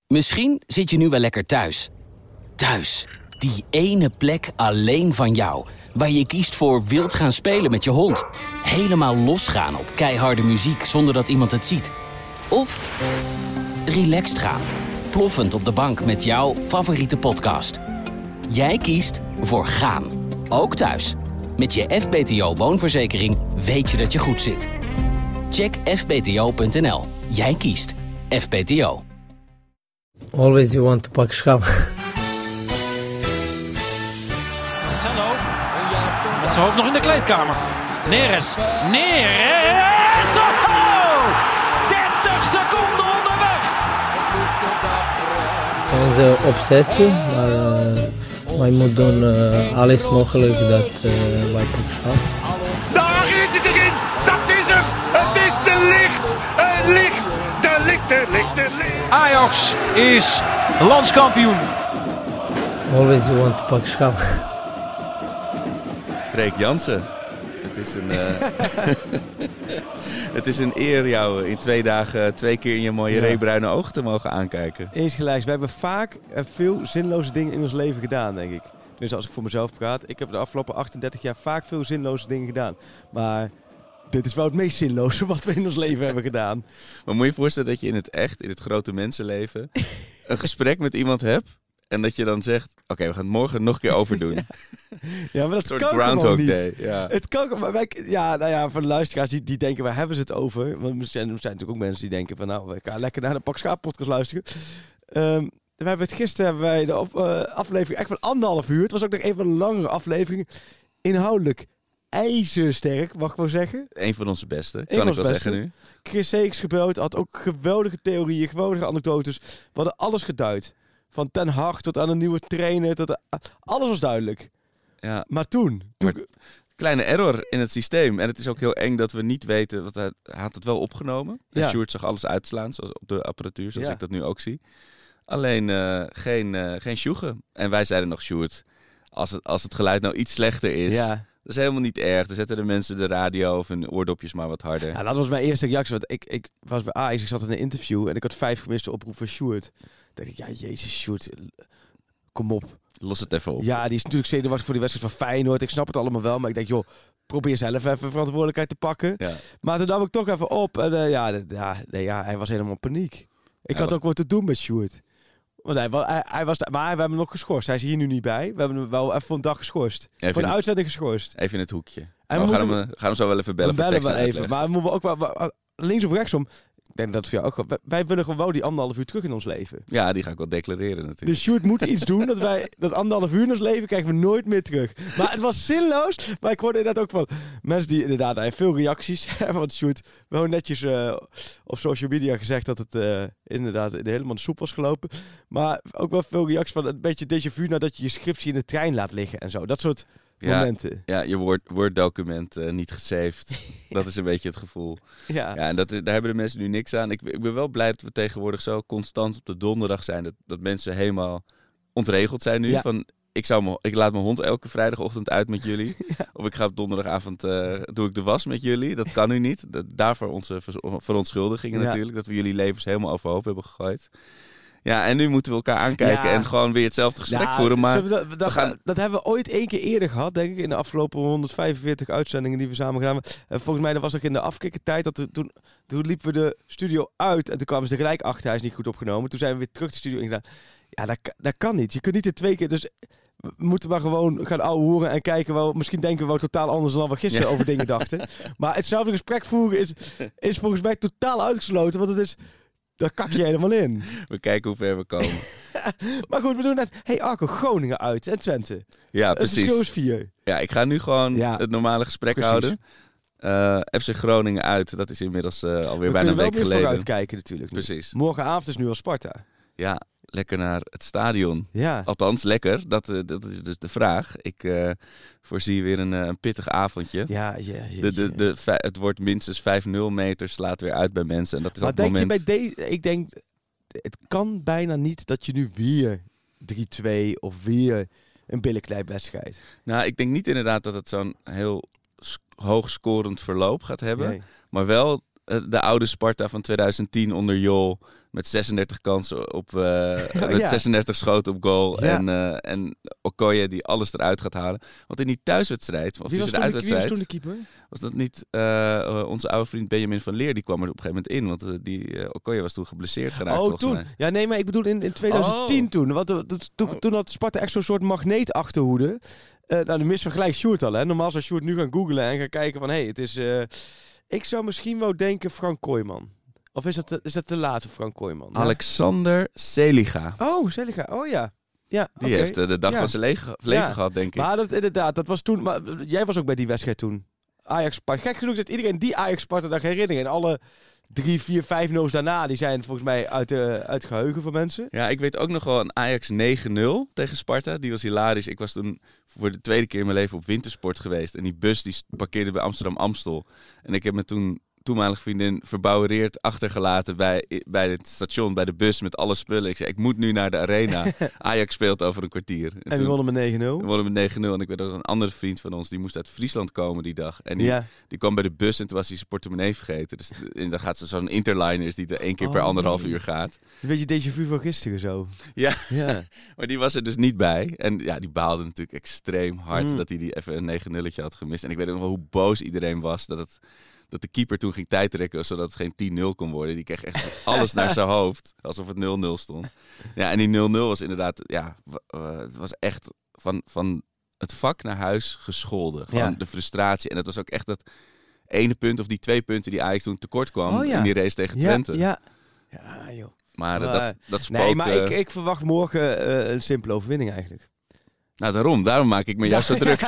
Misschien zit je nu wel lekker thuis. Thuis, die ene plek alleen van jou. Waar je kiest voor wild gaan spelen met je hond. Helemaal losgaan op keiharde muziek zonder dat iemand het ziet. Of relaxed gaan. Ploffend op de bank met jouw favoriete podcast. Jij kiest voor gaan. Ook thuis. Met je FBTO woonverzekering weet je dat je goed zit. Check fbto.nl. Jij kiest FBTO. Always you want to pak schaam. Marcelo, met zijn hoofd nog in de kleedkamer. Neres. Oh! 30 seconden onderweg. Het is onze obsessie, maar wij moeten doen alles mogelijk dat wij pak schaam. Daar is het erin! Dat is hem! Het is de licht! Het licht! De licht, de licht, de licht! Ajax is landskampioen. Always you want to pak schaam. Freek Jansen. Het is een eer jou in 2 dagen 2 keer in je mooie reebruine ogen te mogen aankijken. Eensgelijks. We hebben vaak veel zinloze dingen in ons leven gedaan, denk ik. Tenminste, als ik voor mezelf praat. Ik heb de afgelopen 38 jaar vaak veel zinloze dingen gedaan. Maar dit is wel het meest zinloze wat we in ons leven hebben gedaan. Maar moet je je voorstellen dat je in het grote mensenleven, een gesprek met iemand hebt. En dat je dan zegt, oké, we gaan het morgen nog een keer overdoen. Ja, maar dat een soort kan Groundhog niet. Day. Ja. Het kan, maar voor de luisteraars die denken, waar hebben ze het over? Want er zijn natuurlijk ook mensen die denken van, nou, we gaan lekker naar de Pak Schaap podcast luisteren. Gisteren hebben wij de aflevering echt van 1,5 uur. Het was ook nog een van de langere afleveringen. Inhoudelijk ijzersterk, mag ik wel zeggen. Een van onze beste, kan ik wel zeggen nu. Chris Seeks gebeld, had ook geweldige theorieën, geweldige anekdotes. We hadden alles geduid. Van Ten Hag tot aan een nieuwe trainer. Alles was duidelijk. Ja. Maar toen... Kleine error in het systeem. En het is ook heel eng dat we niet weten... Want hij had het wel opgenomen. Ja. En Sjoerd zag alles uitslaan zoals op de apparatuur. Zoals ik dat nu ook zie. Alleen geen sjoegen. En wij zeiden nog, Sjoerd... Als het geluid nou iets slechter is... Ja. Dat is helemaal niet erg. Dan zetten de mensen de radio of hun oordopjes maar wat harder. Ja, dat was mijn eerste reactie. Want ik was bij Ajax, ik zat in een interview... En ik had 5 gemiste oproepen van Sjoerd. Toen dacht ik, ja, jezus, Sjoerd... Kom op. Los het even op. Ja, die is natuurlijk zenuwachtig voor die wedstrijd van Feyenoord. Ik snap het allemaal wel, maar ik denk, joh, probeer zelf even verantwoordelijkheid te pakken. Ja. Maar toen nam ik toch even op. En hij was helemaal in paniek. Ik had ook wat te doen met Sjoerd. Want hij was maar we hebben hem nog geschorst. Hij is hier nu niet bij. We hebben hem wel even een dag geschorst. Voor de uitzending geschorst. Even in het hoekje. We gaan hem zo wel even bellen voor tekst uitleggen. Maar moeten we ook wel links of rechtsom... Ik denk dat het voor jou ook... Wij willen gewoon die 1,5 uur terug in ons leven. Ja, die ga ik wel declareren natuurlijk. Dus Sjoerd moet iets doen dat wij dat 1,5 uur in ons leven krijgen we nooit meer terug. Maar het was zinloos. Maar ik hoorde inderdaad ook van mensen die inderdaad... Hij heeft veel reacties. Want Sjoerd wel netjes op social media gezegd dat het inderdaad helemaal de soep was gelopen. Maar ook wel veel reacties van een beetje déjà vu nadat je scriptie in de trein laat liggen en zo. Dat soort... momenten. Ja, je Word-document niet gesaved. Dat is een beetje het gevoel. Ja, en daar hebben de mensen nu niks aan. Ik ben wel blij dat we tegenwoordig zo constant op de donderdag zijn. Dat mensen helemaal ontregeld zijn nu. Ja. Van, ik laat mijn hond elke vrijdagochtend uit met jullie. Ja. Of ik ga op donderdagavond doe ik de was met jullie. Dat kan nu niet. Daarvoor onze verontschuldigingen natuurlijk. Dat we jullie levens helemaal overhoop hebben gegooid. Ja, en nu moeten we elkaar aankijken en gewoon weer hetzelfde gesprek voeren. Maar dat hebben we ooit 1 keer eerder gehad, denk ik, in de afgelopen 145 uitzendingen die we samen gedaan hebben. Volgens mij was ook in de afkikkertijd, toen liepen we de studio uit en toen kwamen ze er gelijk achter, hij is niet goed opgenomen. Toen zijn we weer terug de studio ingegaan. Ja, dat kan niet. Je kunt niet in 2 keer... Dus we moeten maar gewoon gaan ouwehoeren en kijken. Misschien denken we wel totaal anders dan we gisteren over dingen dachten. Maar hetzelfde gesprek voeren is volgens mij totaal uitgesloten, want het is... Daar kak je helemaal in. We kijken hoe ver we komen. Maar goed, we doen net... Hey Arco, Groningen uit en Twente. Ja, precies. Het is 4. Ja, ik ga nu gewoon het normale gesprek houden. FC Groningen uit, dat is inmiddels alweer bijna een week geleden. We kunnen wel vooruitkijken natuurlijk. Precies. Morgenavond is nu al Sparta. Ja, lekker naar het stadion. Ja. Althans, lekker. Dat is dus de vraag. Ik voorzie weer een pittig avondje. Ja. Het wordt minstens 5-0 meter, slaat weer uit bij mensen. En dat is maar op het moment... je bij ik denk, het kan bijna niet dat je nu weer 3-2 of weer een billenklei-wedstrijd. Nou, ik denk niet inderdaad dat het zo'n heel hoog scorend verloop gaat hebben. Nee. Maar wel de oude Sparta van 2010 onder Jol. Met 36 kansen met 36 schoten op goal. Ja. En Okoye die alles eruit gaat halen. Want in die thuiswedstrijd, of tussen de uitwedstrijd... Wie was toen de keeper? Was dat niet onze oude vriend Benjamin van Leer? Die kwam er op een gegeven moment in. Want die Okoye was toen geblesseerd geraakt. Oh, toen? Mij. Ja, nee, maar ik bedoel in 2010 toen. Want toen had Sparta echt zo'n soort magneetachterhoede. Nou, de mis van gelijk Sjoerd al. Hè? Normaal zou Sjoerd nu gaan googlen en gaan kijken van... het is... ik zou misschien wel denken Frank Kooijman. Of is dat te laat voor Frank Kooijman? Alexander Celiga. Oh, Celiga. Oh ja. Ja, die heeft de dag van zijn leven gehad, denk ik. Maar dat was toen... Maar jij was ook bij die wedstrijd toen. Ajax-Sparta. Gek genoeg dat iedereen die Ajax-Sparta dag herinnert. En alle 3, 4, 5-0's daarna, die zijn volgens mij uit het geheugen van mensen. Ja, ik weet ook nog wel een Ajax 9-0 tegen Sparta. Die was hilarisch. Ik was toen voor de tweede keer in mijn leven op wintersport geweest. En die bus die parkeerde bij Amsterdam-Amstel. En ik heb me toen... toenmalige vriendin verbouwereerd achtergelaten bij het station, bij de bus met alle spullen. Ik zei, ik moet nu naar de arena. Ajax speelt over een kwartier. En we wonnen met 9-0. We wonnen met 9-0. En ik weet ook een andere vriend van ons, die moest uit Friesland komen die dag. En die kwam bij de bus en toen was hij zijn portemonnee vergeten. Dus dan gaat zo'n interliner die er 1 keer per 1,5 uur gaat. Een beetje déjà vu van gisteren zo. Ja. Maar die was er dus niet bij. En ja, die baalde natuurlijk extreem hard dat hij die even een 9-0'tje had gemist. En ik weet nog wel hoe boos iedereen was dat de keeper toen ging tijdrekken, zodat het geen 10-0 kon worden. Die kreeg echt alles naar zijn hoofd. Alsof het 0-0 stond. Ja, en die 0-0 was inderdaad... Ja, het was echt van het vak naar huis gescholden. Gewoon de frustratie. En het was ook echt dat ene punt of die 2 punten die Ajax toen tekort kwam in die race tegen Twente. Ja, joh. Maar dat spook... Nee, maar ik verwacht morgen een simpele overwinning eigenlijk. Nou, daarom maak ik me juist zo druk.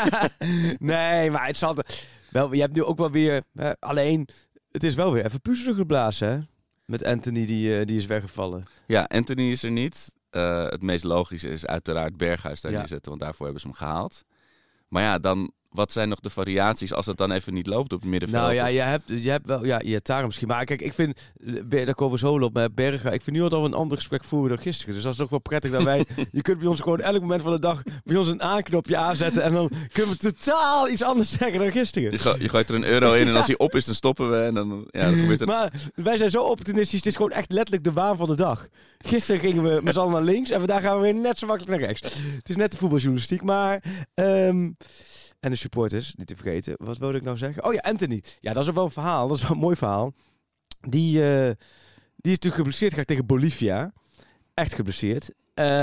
Nee, maar het zal... Wel, je hebt nu ook wel weer... alleen, het is wel weer even puzzelig geblazen, hè? Met Anthony, die is weggevallen. Ja, Anthony is er niet. Het meest logische is uiteraard Berghuis daar neerzetten, want daarvoor hebben ze hem gehaald. Maar ja, dan... Wat zijn nog de variaties als het dan even niet loopt op het middenveld? Nou ja, je hebt wel... Ja, je daar misschien. Maar kijk, ik vind... Daar komen we zo op met Bergen. Ik vind nu al dat we een ander gesprek voeren dan gisteren. Dus dat is toch wel prettig dat wij... Je kunt bij ons gewoon elk moment van de dag... bij ons een aanknopje aanzetten. En dan kunnen we totaal iets anders zeggen dan gisteren. Je gooit er €1 in en als hij op is, dan stoppen we. En dan gebeurt het. Maar wij zijn zo opportunistisch. Het is gewoon echt letterlijk de waan van de dag. Gisteren gingen we met z'n allen naar links. En vandaag gaan we weer net zo makkelijk naar rechts. Het is net de voetbaljournalistiek. Maar... En de supporters, niet te vergeten. Wat wilde ik nou zeggen? Oh ja, Anthony. Ja, dat is wel een verhaal. Dat is wel een mooi verhaal. Die is natuurlijk geblesseerd geraakt tegen Bolivia. Echt geblesseerd.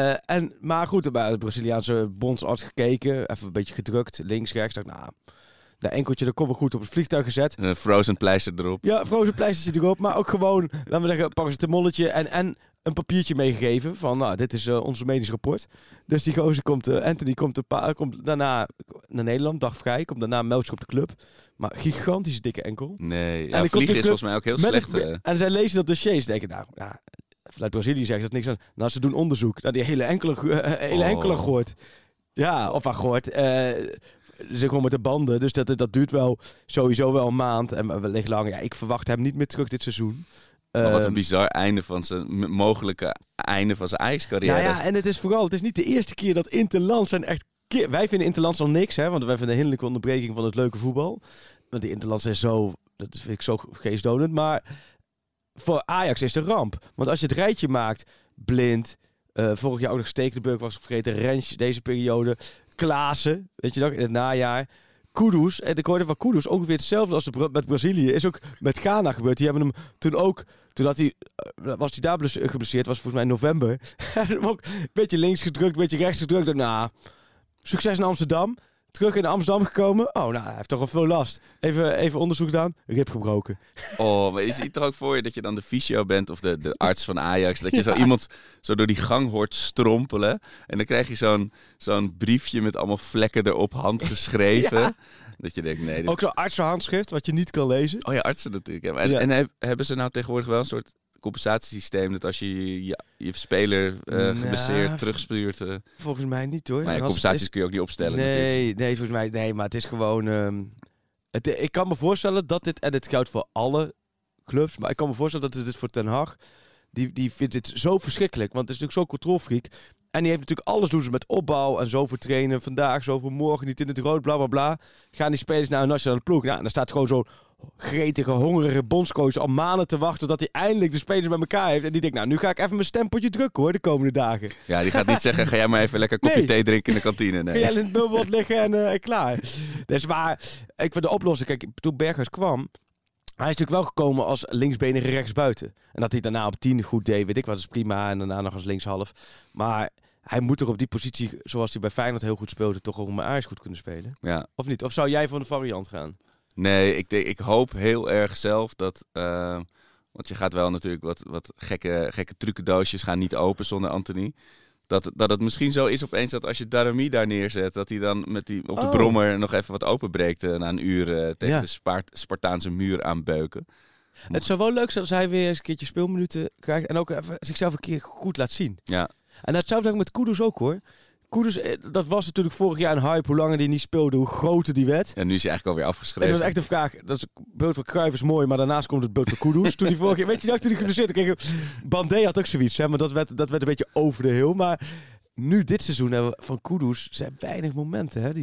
Maar goed, bij de Braziliaanse bondsarts gekeken. Even een beetje gedrukt. Links, rechts. Dacht, dat enkeltje, dat komt wel goed op het vliegtuig gezet. Frozen pleister erop. Ja, frozen pleistertje erop. Maar ook gewoon, laten we zeggen, paracetamolletje en een papiertje meegegeven van, dit is ons medisch rapport. Dus die gozer Anthony komt daarna naar Nederland, dag vrij, komt daarna meldt zich op de club. Maar gigantische dikke enkel. Nee, ja, vliegen is volgens mij ook heel slecht. En zij lezen dat dossier, ze denken, vanuit Brazilië zeggen ze dat niks aan. Nou, ze doen onderzoek naar die hele enkele gooit. Ja, of gooit. Ze gewoon met de banden, dus dat duurt wel sowieso wel een maand en wellicht langer. Ja, ik verwacht hem niet meer terug dit seizoen. Maar wat een bizar einde van zijn mogelijke einde van zijn Ajax-carrière. Nou ja, en het is niet de eerste keer dat interlands zijn echt... Wij vinden interlands al niks, hè, want wij vinden een hinderlijke onderbreking van het leuke voetbal. Want die interlands zijn zo... Dat vind ik zo geestdodend. Maar voor Ajax is het een ramp. Want als je het rijtje maakt, Blind, vorig jaar ook nog Stekelenburg was vergeten, Rens deze periode, Klaassen, weet je nog, in het najaar... Kudus, en ik hoorde van Kudus ongeveer hetzelfde als met Brazilië. Is ook met Ghana gebeurd. Die hebben hem toen was hij daar geblesseerd, was volgens mij in november. Hem ook een beetje links gedrukt, een beetje rechts gedrukt. Succes in Amsterdam. Terug in Amsterdam gekomen. Hij heeft toch wel veel last. Even onderzoek gedaan. Rib gebroken. Oh, maar je ziet toch ook voor je dat je dan de fysio bent of de arts van Ajax. Dat je zo iemand zo door die gang hoort strompelen. En dan krijg je zo'n briefje met allemaal vlekken erop, handgeschreven. Ja. Dat je denkt, nee. Ook zo'n artsenhandschrift wat je niet kan lezen. Oh ja, artsen natuurlijk. Ja. En hebben ze nou tegenwoordig wel een soort compensatiesysteem dat als je speler geblesseerd terugstuurt... Volgens mij niet hoor. Maar compensaties kun je ook niet opstellen. Nee, volgens mij nee, maar het is gewoon... ik kan me voorstellen dat dit, en het geldt voor alle clubs, maar ik kan me voorstellen dat dit voor Ten Hag, die vindt dit zo verschrikkelijk, want het is natuurlijk zo controlfreak. En die heeft natuurlijk alles doen ze met opbouw en zoveel trainen vandaag, zoveel morgen, niet in het rood, bla bla bla. Gaan die spelers naar een nationale ploeg. Nou, dan staat gewoon zo'n gretige, hongerige bondscoach al maanden te wachten tot hij eindelijk de spelers bij elkaar heeft. En die denkt, nou, nu ga ik even mijn stempeltje drukken hoor, de komende dagen. Ja, die gaat niet zeggen, ga jij maar even lekker een kopje thee drinken in de kantine. Nee. Ga jij in het bubbelbad liggen en klaar. Dus maar, ik vind de oplossing, kijk, toen Berghuis kwam, hij is natuurlijk wel gekomen als linksbenige rechtsbuiten. En dat hij daarna op 10 goed deed, weet ik wat, is prima. En daarna nog als linkshalf. Maar hij moet toch op die positie, zoals hij bij Feyenoord heel goed speelde, toch ook met Ajax goed kunnen spelen? Ja. Of niet? Of zou jij voor de variant gaan? Nee, ik hoop heel erg zelf dat... want je gaat wel natuurlijk wat gekke trucendoosjes gaan niet open zonder Anthony. Dat het misschien zo is opeens dat als je Daramy daar neerzet, dat hij dan met die op de brommer nog even wat openbreekt na een uur tegen de Spartaanse muur aanbeuken. Het zou wel leuk zijn als hij weer eens een keertje speelminuten krijgt en ook even zichzelf een keer goed laat zien. Ja. En dat zou ik met Kudus ook hoor. Kudus, dat was natuurlijk vorig jaar een hype. Hoe langer die niet speelde, hoe groter die werd. En nu is hij eigenlijk alweer afgeschreven. Dat was echt een vraag. Dat beeld van Cruijff is mooi, maar daarnaast komt het beeld van Kudus. Toen die vorige keer, weet je dat, toen hij geblesseerd kreeg. Bandé had ook zoiets, hè, maar dat werd een beetje over de hill. Maar nu dit seizoen hebben we van Kudus zijn weinig momenten hè,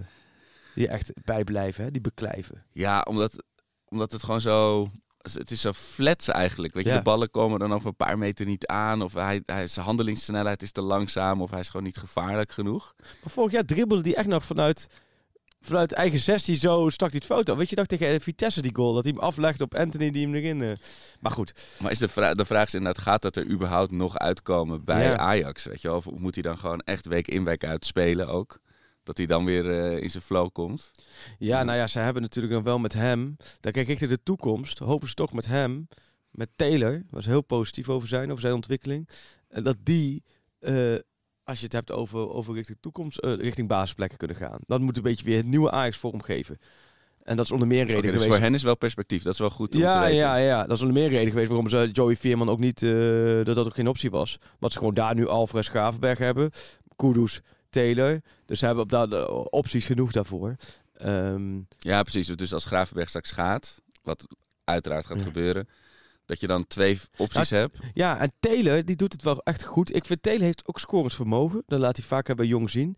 die echt bijblijven, hè, die beklijven. Ja, omdat het gewoon zo... Het is zo flats eigenlijk. Weet je, de ballen komen dan over een paar meter niet aan. Of zijn handelingssnelheid is te langzaam. Of hij is gewoon niet gevaarlijk genoeg. Maar vorig jaar dribbelde hij echt nog vanuit eigen 16 zo stak hij het foto. Weet je nog tegen Vitesse die goal? Dat hij hem aflegde op Anthony die hem erin... Maar goed. Maar is de vraag is inderdaad, gaat dat er überhaupt nog uitkomen bij Ajax? Weet je wel? Of moet hij dan gewoon echt week in week uit spelen ook? Dat hij dan weer in zijn flow komt. Ja, nou ja, ze hebben natuurlijk nog wel met hem... Daar kijk ik naar de toekomst. Hopen ze toch met hem, met Taylor... was heel positief over zijn ontwikkeling. En dat die, als je het hebt over richting toekomst... richting basisplekken kunnen gaan. Dat moet een beetje weer het nieuwe Ajax vormgeven. En dat is onder meer reden geweest... Dus voor hen is wel perspectief. Dat is wel goed om te weten. Ja. Dat is onder meer reden geweest waarom ze Joey Veerman ook niet... dat ook geen optie was. Want ze gewoon daar nu Alvarez Gravenberg hebben. Kudus... Taylor. Dus ze hebben op dat opties genoeg daarvoor. Ja, precies. Dus als Gravenberg straks gaat, wat uiteraard gaat gebeuren, dat je dan 2 opties hebt. Ja, en Taylor, die doet het wel echt goed. Ik vind Taylor heeft ook scoresvermogen. Dat laat hij vaak bij Jong zien.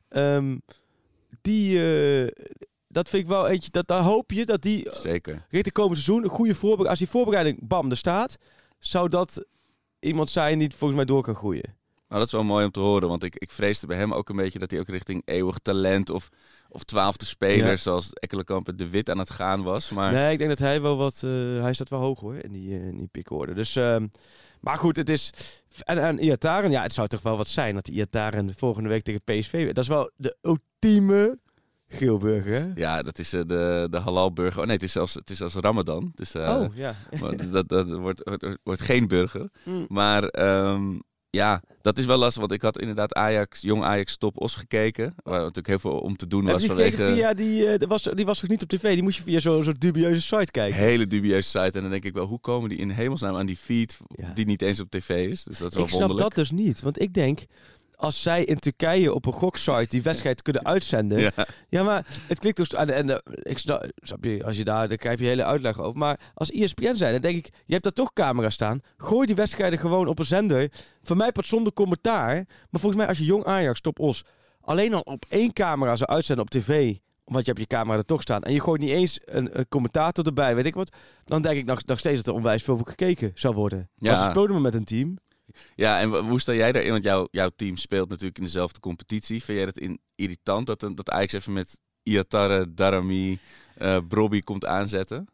Dat vind ik wel eentje, daar hoop je dat die zeker richting komend seizoen een goede voorbereiding, als die voorbereiding bam er staat, zou dat iemand zijn die volgens mij door kan groeien. Nou, dat is wel mooi om te horen, want ik vreesde bij hem ook een beetje dat hij ook richting eeuwig talent of 12e speler, zoals Ekkelenkamp en De Wit aan het gaan was. Maar... Nee, ik denk dat hij wel wat... hij staat wel hoog hoor, in die pickorde. Dus, maar goed, het is... En Iataren, ja, het zou toch wel wat zijn dat Iataren volgende week tegen PSV... Dat is wel de ultieme geelburger, hè? Ja, dat is de halalburger. Oh nee, het is zelfs Ramadan. Dus, dat wordt geen burger. Maar... ja, dat is wel lastig, want ik had inderdaad Jong Ajax Top Os gekeken. Waar natuurlijk heel veel om te doen was vanwege... Via die was toch niet op tv? Die moest je via zo'n dubieuze site kijken? Hele dubieuze site. En dan denk ik wel, hoe komen die in hemelsnaam aan die feed die niet eens op tv is? Dus dat is wel wonderlijk. Ik snap dat dus niet, want ik denk... Als zij in Turkije op een goksite die wedstrijd kunnen uitzenden... Ja, maar het klinkt dus... Ik snap je, als je daar krijg je hele uitleg over. Maar als ESPN zijn, dan denk ik... Je hebt daar toch camera's staan. Gooi die wedstrijden gewoon op een zender. Voor mij pas zonder commentaar. Maar volgens mij als je Jong Ajax Top Os... alleen al op 1 camera zou uitzenden op tv... Want je hebt je camera er toch staan. En je gooit niet eens een commentator erbij, weet ik wat. Dan denk ik nog steeds dat er onwijs veel gekeken zou worden. Ja. Maar ze speelden maar met een team... Ja, en hoe sta jij daarin? Want jouw team speelt natuurlijk in dezelfde competitie. Vind jij het irritant dat Ajax even met Iatare, Daramy, Brobby komt aanzetten?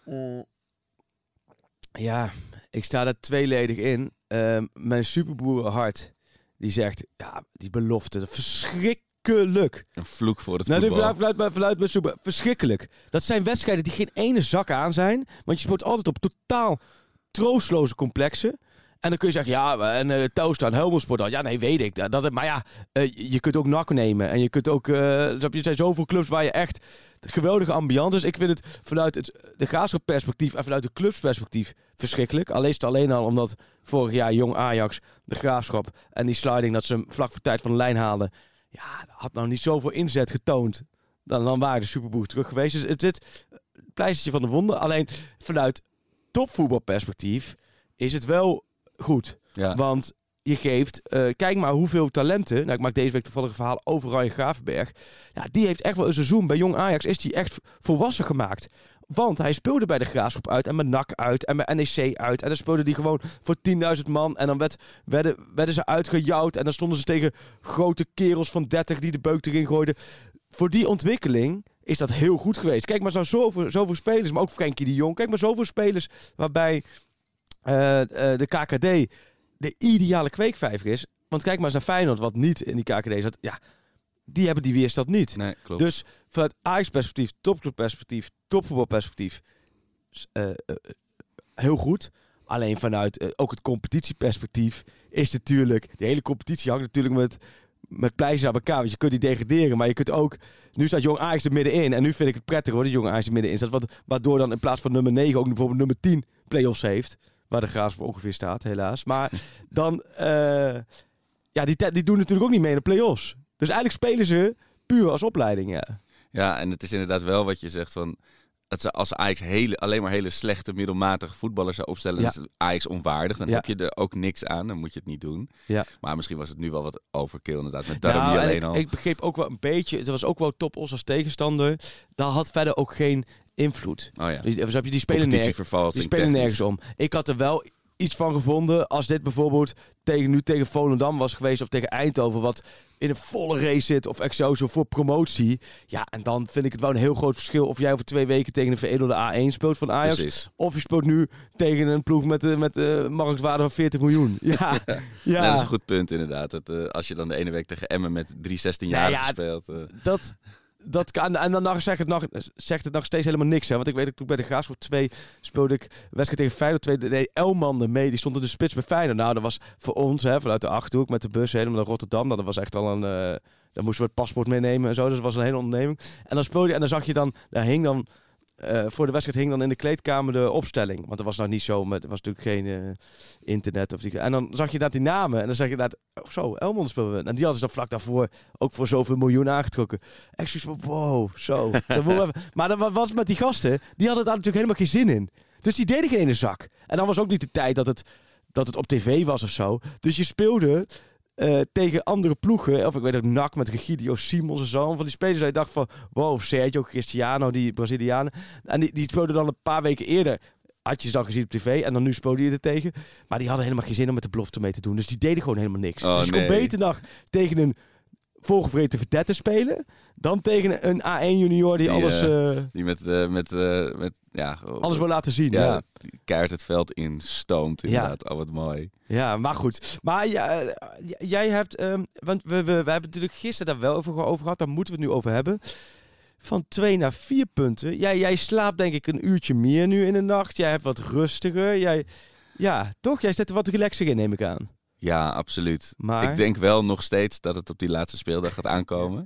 Ja, ik sta daar tweeledig in. Mijn superboerenhart, die zegt... Ja, die belofte, verschrikkelijk. Een vloek voor het voetbal. Vanuit mijn super, verschrikkelijk. Dat zijn wedstrijden die geen ene zak aan zijn. Want je speelt altijd op totaal troostloze complexen. En dan kun je zeggen, ja, en Telstar en Helmelsport. Ja, nee, weet ik. Maar ja, je kunt ook NAC nemen. En je kunt ook... er zijn zoveel clubs waar je echt geweldige ambiance is. Ik vind het vanuit de Graafschap perspectief en vanuit de clubsperspectief verschrikkelijk. Alleen al omdat vorig jaar Jong Ajax, de Graafschap en die sliding dat ze hem vlak voor tijd van de lijn haalden. Ja, had nou niet zoveel inzet getoond. Dan waren de Superboer terug geweest. Dus het zit pleistertje van de wonden. Alleen vanuit topvoetbalperspectief is het wel... goed, want je geeft... kijk maar hoeveel talenten... Nou, ik maak deze week toevallig een verhaal over Ryan Gravenberg. Ja, die heeft echt wel een seizoen. Bij Jong Ajax is die echt volwassen gemaakt. Want hij speelde bij de Graafschap uit en bij NAC uit en bij NEC uit. En dan speelde hij gewoon voor 10.000 man. En dan werden ze uitgejouwd. En dan stonden ze tegen grote kerels van 30 die de beuk erin gooiden. Voor die ontwikkeling is dat heel goed geweest. Kijk maar zoveel spelers, maar ook Frenkie de Jong. Kijk maar zoveel spelers waarbij de KKD de ideale kweekvijver is. Want kijk maar eens naar Feyenoord, wat niet in die KKD zat. Ja, die hebben die weerstand niet. Nee, klopt. Dus vanuit Ajax-perspectief, topclub-perspectief, topvoetbalperspectief, heel goed. Alleen vanuit ook het competitieperspectief is natuurlijk... De hele competitie hangt natuurlijk met pleisters aan elkaar. Want je kunt die degraderen, maar je kunt ook... Nu staat Jong Ajax er middenin. En nu vind ik het prettig hoor, dat Jong Ajax er middenin staat. Waardoor dan in plaats van nummer 9 ook bijvoorbeeld nummer 10 play-offs heeft. Waar de Graafschap ongeveer staat, helaas. Maar dan... die doen natuurlijk ook niet mee in de play-offs. Dus eigenlijk spelen ze puur als opleiding, ja. Ja, en het is inderdaad wel wat je zegt van... Als Ajax alleen maar hele slechte, middelmatige voetballers zou opstellen... dan is Ajax onwaardig. Dan heb je er ook niks aan. Dan moet je het niet doen. Ja. Maar misschien was het nu wel wat overkill inderdaad. Met Darami alleen al. Ik begreep ook wel een beetje... Het was ook wel Top Os als tegenstander. Daar had verder ook geen invloed. Oh ja. Dus heb je die spelen nergens om. Ik had er wel iets van gevonden als dit bijvoorbeeld tegen Volendam was geweest... of tegen Eindhoven, wat in een volle race zit... of Excelsior voor promotie. Ja, en dan vind ik het wel een heel groot verschil... of jij over 2 weken tegen een veredelde A1 speelt van Ajax... Precies. of je speelt nu tegen een ploeg met marktwaarde van 40 miljoen. Ja. Ja. Dat is een goed punt inderdaad. Als je dan de ene week tegen Emmen met 3 16-jarigen speelt... Dat kan, en dan zegt het nog steeds helemaal niks. Hè? Want ik weet dat toen bij de Graafschap 2 speelde ik wedstrijd tegen Feyenoord 2. De Elman mee, die stond in de spits bij Feyenoord. Nou, dat was voor ons, vanuit de Achterhoek met de bus helemaal naar Rotterdam. Dat was echt al een... dan moesten we het paspoort meenemen en zo. Dus dat was een hele onderneming. En dan speelde je, en dan zag je dan... Daar hing dan... voor de wedstrijd hing dan in de kleedkamer de opstelling. Want dat was nog niet zo, er was natuurlijk geen internet. En dan zag je dat die namen. En dan zag je dat, Elmond speelden we. En die hadden ze dan vlak daarvoor ook voor zoveel miljoen aangetrokken. Echt zoiets van, wow, zo. Maar dat was met die gasten, die hadden daar natuurlijk helemaal geen zin in. Dus die deden geen ene zak. En dan was ook niet de tijd dat het op tv was of zo. Dus je speelde... tegen andere ploegen, of ik weet ook NAC met Regidio Simons en zo, van die spelers dat je dacht van, wow, Sergio Cristiano, die Brazilianen, en die speelden dan een paar weken eerder, had je ze dan gezien op tv, en dan nu speelde je er tegen, maar die hadden helemaal geen zin om met de belofte mee te doen, dus die deden gewoon helemaal niks. Dus je kon beter nog tegen een volgevreten verdette spelen, dan tegen een A1 junior die alles... Die alles wil laten zien, ja. Keihard het veld instoomt, inderdaad. Ja. Oh, wat mooi. Ja, maar goed. Maar jij hebt... want we hebben natuurlijk gisteren daar wel over gehad. Daar moeten we het nu over hebben. Van 2 naar 4 punten. Jij slaapt denk ik een uurtje meer nu in de nacht. Jij hebt wat rustiger. Toch? Jij zit er wat relaxer in, neem ik aan. Ja, absoluut. Maar... Ik denk wel nog steeds dat het op die laatste speeldag gaat aankomen.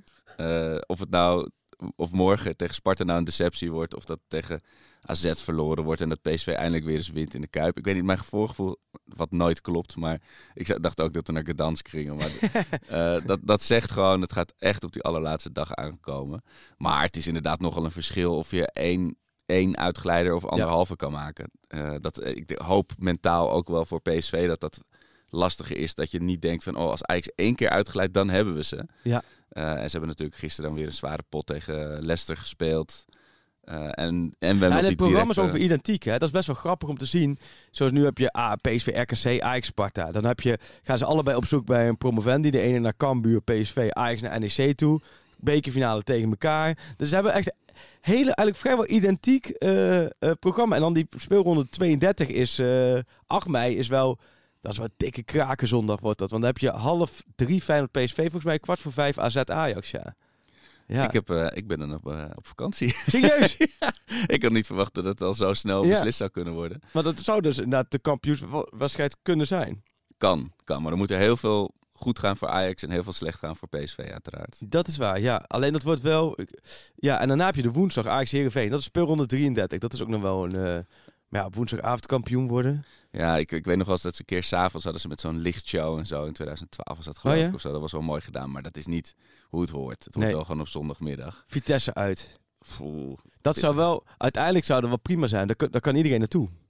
Of morgen tegen Sparta nou een deceptie wordt. Of dat tegen AZ verloren wordt en dat PSV eindelijk weer eens wint in de Kuip. Ik weet niet, mijn voorgevoel, wat nooit klopt. Maar ik dacht ook dat we naar Gdansk gingen. Maar dat zegt gewoon, het gaat echt op die allerlaatste dag aankomen. Maar het is inderdaad nogal een verschil of je één uitgeleider of anderhalve kan maken. Ik hoop mentaal ook wel voor PSV dat lastiger is. Dat je niet denkt van, als Ajax 1 keer uitgeleid, dan hebben we ze. Ja. En ze hebben natuurlijk gisteren dan weer een zware pot tegen Leicester gespeeld. En het programma is over identiek. Hè? Dat is best wel grappig om te zien. Zoals nu heb je PSV, RKC, Ajax, Sparta. Dan gaan ze allebei op zoek bij een promovendi. De ene naar Cambuur, PSV, Ajax naar NEC toe. Bekerfinale tegen elkaar. Dus ze hebben echt eigenlijk vrijwel identiek programma. En dan die speelronde 32 is 8 mei is wel... Dat is wel een dikke krakenzondag wordt dat. Want dan heb je 2:30 Feyenoord PSV, volgens mij 4:45 AZ Ajax, ja. Ik ben dan op vakantie. Serieus? Ja, ik had niet verwacht dat het al zo snel beslist zou kunnen worden. Maar dat zou dus inderdaad de kampioenswedstrijd kunnen zijn. Kan. Maar er moet er heel veel goed gaan voor Ajax en heel veel slecht gaan voor PSV uiteraard. Dat is waar, ja. Alleen dat wordt wel... Ja, en daarna heb je de woensdag Ajax Heerenveen. Dat is speelronde 33. Dat is ook nog wel een... Maar op woensdagavond kampioen worden. Ja, ik weet nog wel eens dat ze een keer 's avonds hadden ze met zo'n lichtshow en zo. In 2012 was dat geloof ik of zo. Dat was wel mooi gedaan, maar dat is niet hoe het hoort. Het hoort wel gewoon op zondagmiddag. Vitesse uit. Dat zou wel... Uiteindelijk zou dat wel prima zijn. Daar kan iedereen naartoe.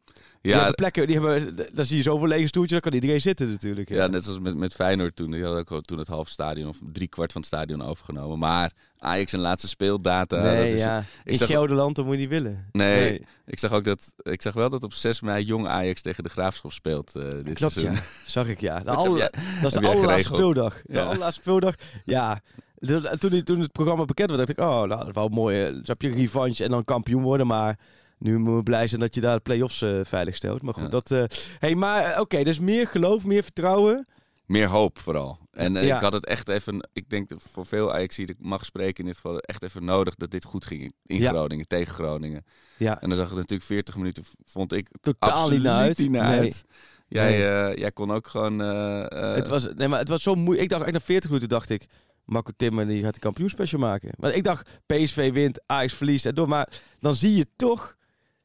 plekken, daar zie je zoveel lege stoeltjes, dan kan iedereen zitten natuurlijk. Ja, net als met Feyenoord toen. Die hadden ook toen het halve stadion of 3/4 van het stadion overgenomen. Maar Ajax een laatste speeldata. In Gelderland, dat moet je niet willen. Nee. Ik zag wel dat op 6 mei Jong Ajax tegen de Graafschap speelt dit seizoen. Ja. Zag ik, ja. Dat is de allerlaatste speeldag. De allerlaatste speeldag, ja. Toen het programma bekend werd, dacht ik, dat is wel mooi. Dus heb je revanche en dan kampioen worden, maar nu moet je blij zijn dat je daar de play-offs veilig stelt. Maar goed, dus meer geloof, meer vertrouwen. Meer hoop vooral. En ik had het echt even, ik denk dat voor veel Ajax die ik mag spreken in dit geval, echt even nodig dat dit goed ging in Groningen, tegen Groningen. Ja. En dan zag het natuurlijk 40 minuten, vond ik totaal niet naar uit. Jij kon ook gewoon... het was zo moeilijk. Ik dacht echt na 40 minuten dacht ik, Marco Timmer die gaat de kampioenspecial maken. Want ik dacht, PSV wint, Ajax verliest en door. Maar dan zie je toch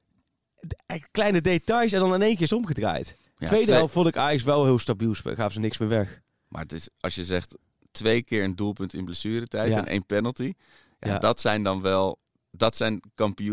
kleine details en dan in één keer is omgedraaid. Ja, tweede helft vond ik Ajax wel heel stabiel. Gaven ze niks meer weg. Maar het is, als je zegt 2 keer een doelpunt in blessuretijd en 1 penalty. Dat zijn dan wel... Dat zijn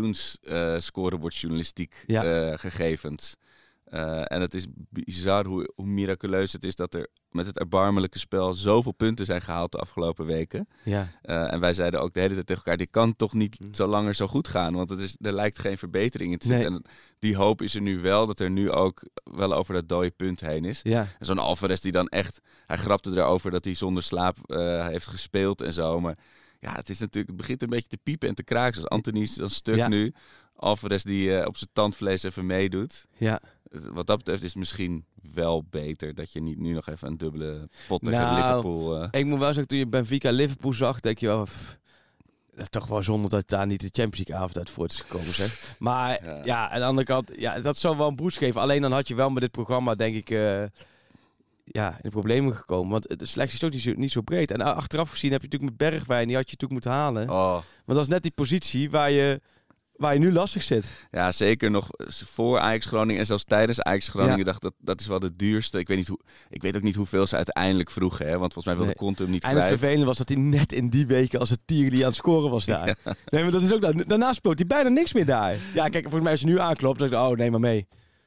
kampioens-scorebordjournalistiek gegevens. En het is bizar hoe miraculeus het is dat er met het erbarmelijke spel zoveel punten zijn gehaald de afgelopen weken. Ja. En wij zeiden ook de hele tijd tegen elkaar, dit kan toch niet zo langer zo goed gaan, want er lijkt geen verbetering in te zitten. En die hoop is er nu wel, dat er nu ook wel over dat dode punt heen is. Ja. En zo'n Alvarez die dan echt, hij grapte erover dat hij zonder slaap heeft gespeeld en zo, maar ja, het begint een beetje te piepen en te kraken. Zoals Anthony is dan stuk nu. Alvarez die op zijn tandvlees even meedoet. Ja. Wat dat betreft is het misschien wel beter dat je niet nu nog even een dubbele pot tegen Liverpool... Ik moet wel zeggen, toen je Benfica Liverpool zag, denk je wel... dat is toch wel zonde dat daar niet de Champions League avond uit voort is gekomen, zeg. Maar aan de andere kant, dat zou wel een boost geven. Alleen dan had je wel met dit programma, denk ik... in de problemen gekomen. Want de selectie is ook niet zo breed. En achteraf gezien heb je natuurlijk met Bergwijn, die had je natuurlijk moeten halen. Oh. Want dat is net die positie waar je nu lastig zit. Ja, zeker nog voor Ajax Groningen en zelfs tijdens Ajax Groningen dacht dat is wel de duurste. Ik weet ook niet hoeveel ze uiteindelijk vroegen, hè? Want volgens mij wilde Conte hem niet kwijt. En het vervelende was dat hij net in die weken als het tier die aan het scoren was daar. Ja. Nee, maar dat is ook daarna speelt hij bijna niks meer daar. Ja, kijk, volgens mij als je nu aanklopt, dan denk ik, neem maar mee.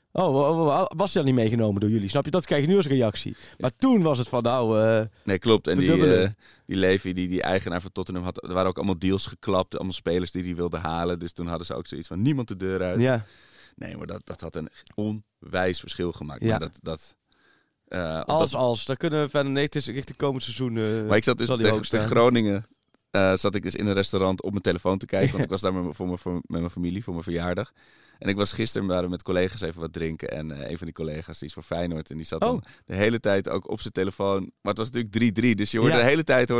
Was hij dan niet meegenomen door jullie? Snap je? Dat krijg je nu als reactie. Maar toen was het van nee, klopt. En die Levy, die eigenaar van Tottenham had... Er waren ook allemaal deals geklapt. Allemaal spelers die wilden halen. Dus toen hadden ze ook zoiets van niemand de deur uit. Ja. Nee, maar dat had een onwijs verschil gemaakt. Ja. Maar daar kunnen we verder richting komend seizoen... maar ik zat dus tegen Groningen... zat ik dus in een restaurant op mijn telefoon te kijken. Want ik was daar met mijn familie voor mijn verjaardag. En ik was gisteren, waren we met collega's even wat drinken. En een van die collega's, die is voor Feyenoord. En die zat dan de hele tijd ook op zijn telefoon. Maar het was natuurlijk 3-3. Dus je hoorde de hele tijd,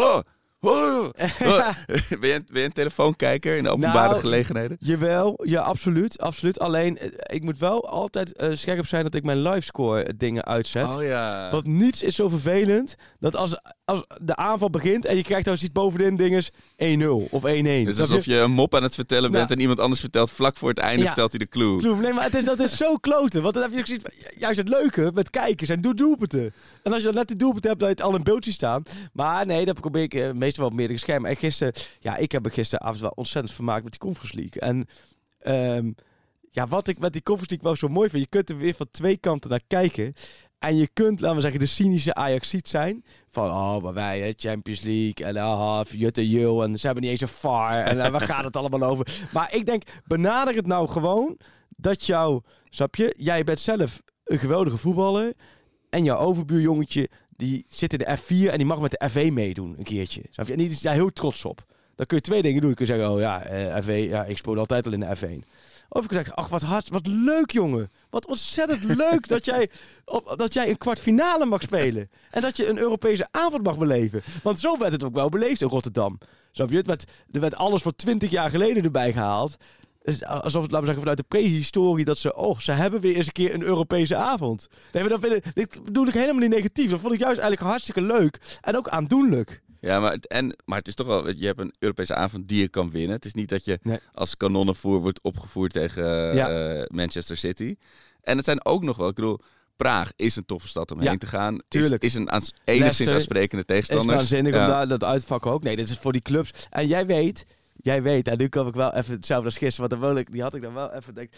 Ben je een telefoonkijker in de openbare gelegenheden? Jawel, ja, absoluut. Alleen, ik moet wel altijd scherp zijn dat ik mijn livescore dingen uitzet. Oh, ja. Want niets is zo vervelend dat als de aanval begint en je krijgt dan ziet bovenin dinges 1-0 of 1-1. Dus alsof je een mop aan het vertellen bent en iemand anders vertelt vlak voor het einde vertelt hij de clue. Nee, maar dat is zo kloten. Want dan heb je ook zoiets van, juist het leuke met kijken zijn doelpunten. En als je dan net die doelpunten hebt, dat je het al in beeldje staan. Maar nee, dat probeer ik meestal wel op meerdere schermen. En ik heb me gisteravond wel ontzettend vermaakt met die Conference League. En wat ik met die Conference League wel zo mooi vind, je kunt er weer van 2 kanten naar kijken. En je kunt, laten we zeggen, de cynische Ajaxiet zijn. Van, maar wij, Champions League. En Jutte Jul. En ze hebben niet eens een VAR. En waar gaat het allemaal over? Maar ik denk, benader het nou gewoon dat snap je? Jij bent zelf een geweldige voetballer. En jouw overbuurjongetje, die zit in de F4 en die mag met de F1 meedoen een keertje. Snap je? En die is daar heel trots op. Dan kun je 2 dingen doen. Je kunt zeggen, F1, ik speel altijd al in de F1. Of ik kan zeggen, wat leuk jongen. Wat ontzettend leuk dat jij een kwartfinale mag spelen. En dat je een Europese avond mag beleven. Want zo werd het ook wel beleefd in Rotterdam. Snap je? Er werd alles voor 20 jaar geleden erbij gehaald. Alsof het, laten we zeggen, vanuit de prehistorie dat ze hebben weer eens een keer een Europese avond. Nee, maar dit bedoel ik helemaal niet negatief. Dat vond ik juist eigenlijk hartstikke leuk. En ook aandoenlijk. Ja, maar het is toch wel... Je hebt een Europese avond die je kan winnen. Het is niet dat je als kanonnenvoer wordt opgevoerd tegen Manchester City. En het zijn ook nog wel... Ik bedoel, Praag is een toffe stad om heen te gaan. Tuurlijk. Is een enigszins aansprekende tegenstander. Het is waanzinnig om daar dat uitvakken ook. Nee, dit is voor die clubs. En jij weet, en nu kan ik wel even hetzelfde als gisteren, want die had ik dan wel even denk.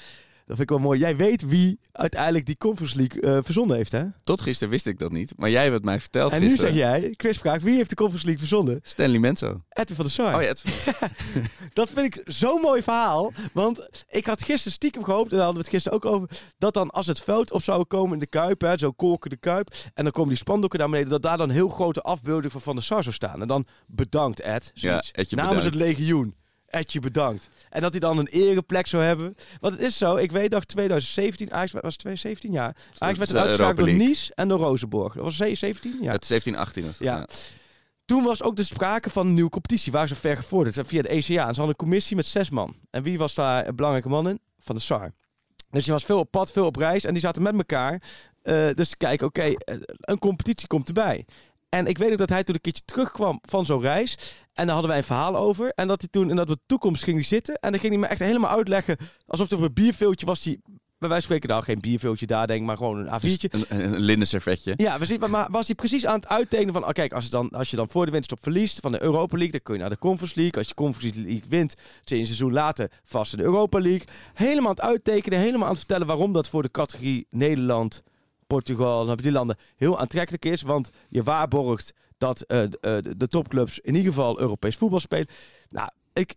vind ik wel mooi. Jij weet wie uiteindelijk die Conference League verzonnen heeft, hè? Tot gisteren wist ik dat niet. Maar jij hebt het mij verteld en gisteren. En nu zeg jij, quizvraag, wie heeft de Conference League verzonnen? Stanley Menzo. Edwin van der Sar. Oh ja, Edwin van der Sar. Dat vind ik zo'n mooi verhaal. Want ik had gisteren stiekem gehoopt, en daar hadden we het gisteren ook over, dat dan als het veld op zou komen in de Kuip, hè, zo kolken de Kuip, en dan komen die spandoeken naar beneden, dat daar dan heel grote afbeelding van der Sar zou staan. En dan bedankt Ed. Zoiets. Ja, Edje namens bedankt. het legioen. Edje bedankt. En dat hij dan een ereplek zou hebben. Want het is zo, ik weet nog 2017, Ajax was 2017 jaar. Ajax werd uitgeschakeld door Nice en door Rozenborg. Dat was 17? Ja. Het 17-18 was dat. Ja. Toen was ook de sprake van een nieuwe competitie. Waren ze ver gevorderd via de ECA. En ze hadden een commissie met 6 man. En wie was daar een belangrijke man in? Van der Sar. Dus die was veel op pad, veel op reis. En die zaten met elkaar. Dus te kijken, oké, een competitie komt erbij. En ik weet ook dat hij toen een keertje terugkwam van zo'n reis. En daar hadden wij een verhaal over. En dat hij toen in de toekomst ging zitten. En dan ging hij me echt helemaal uitleggen. Alsof het op een bierveeltje was. Die, bij wijze van spreken, nou geen bierveeltje daar denk ik, maar gewoon een A4'tje. Een linnen servetje. Ja, maar was hij precies aan het uittekenen van... kijk, als je dan voor de winterstop verliest van de Europa League, dan kun je naar de Conference League. Als je Conference League wint, zit je een seizoen later vast in de Europa League. Helemaal aan het uittekenen, helemaal aan het vertellen waarom dat voor de categorie Nederland, Portugal, dan heb je die landen heel aantrekkelijk is. Want je waarborgt dat de topclubs in ieder geval Europees voetbal spelen. Nou,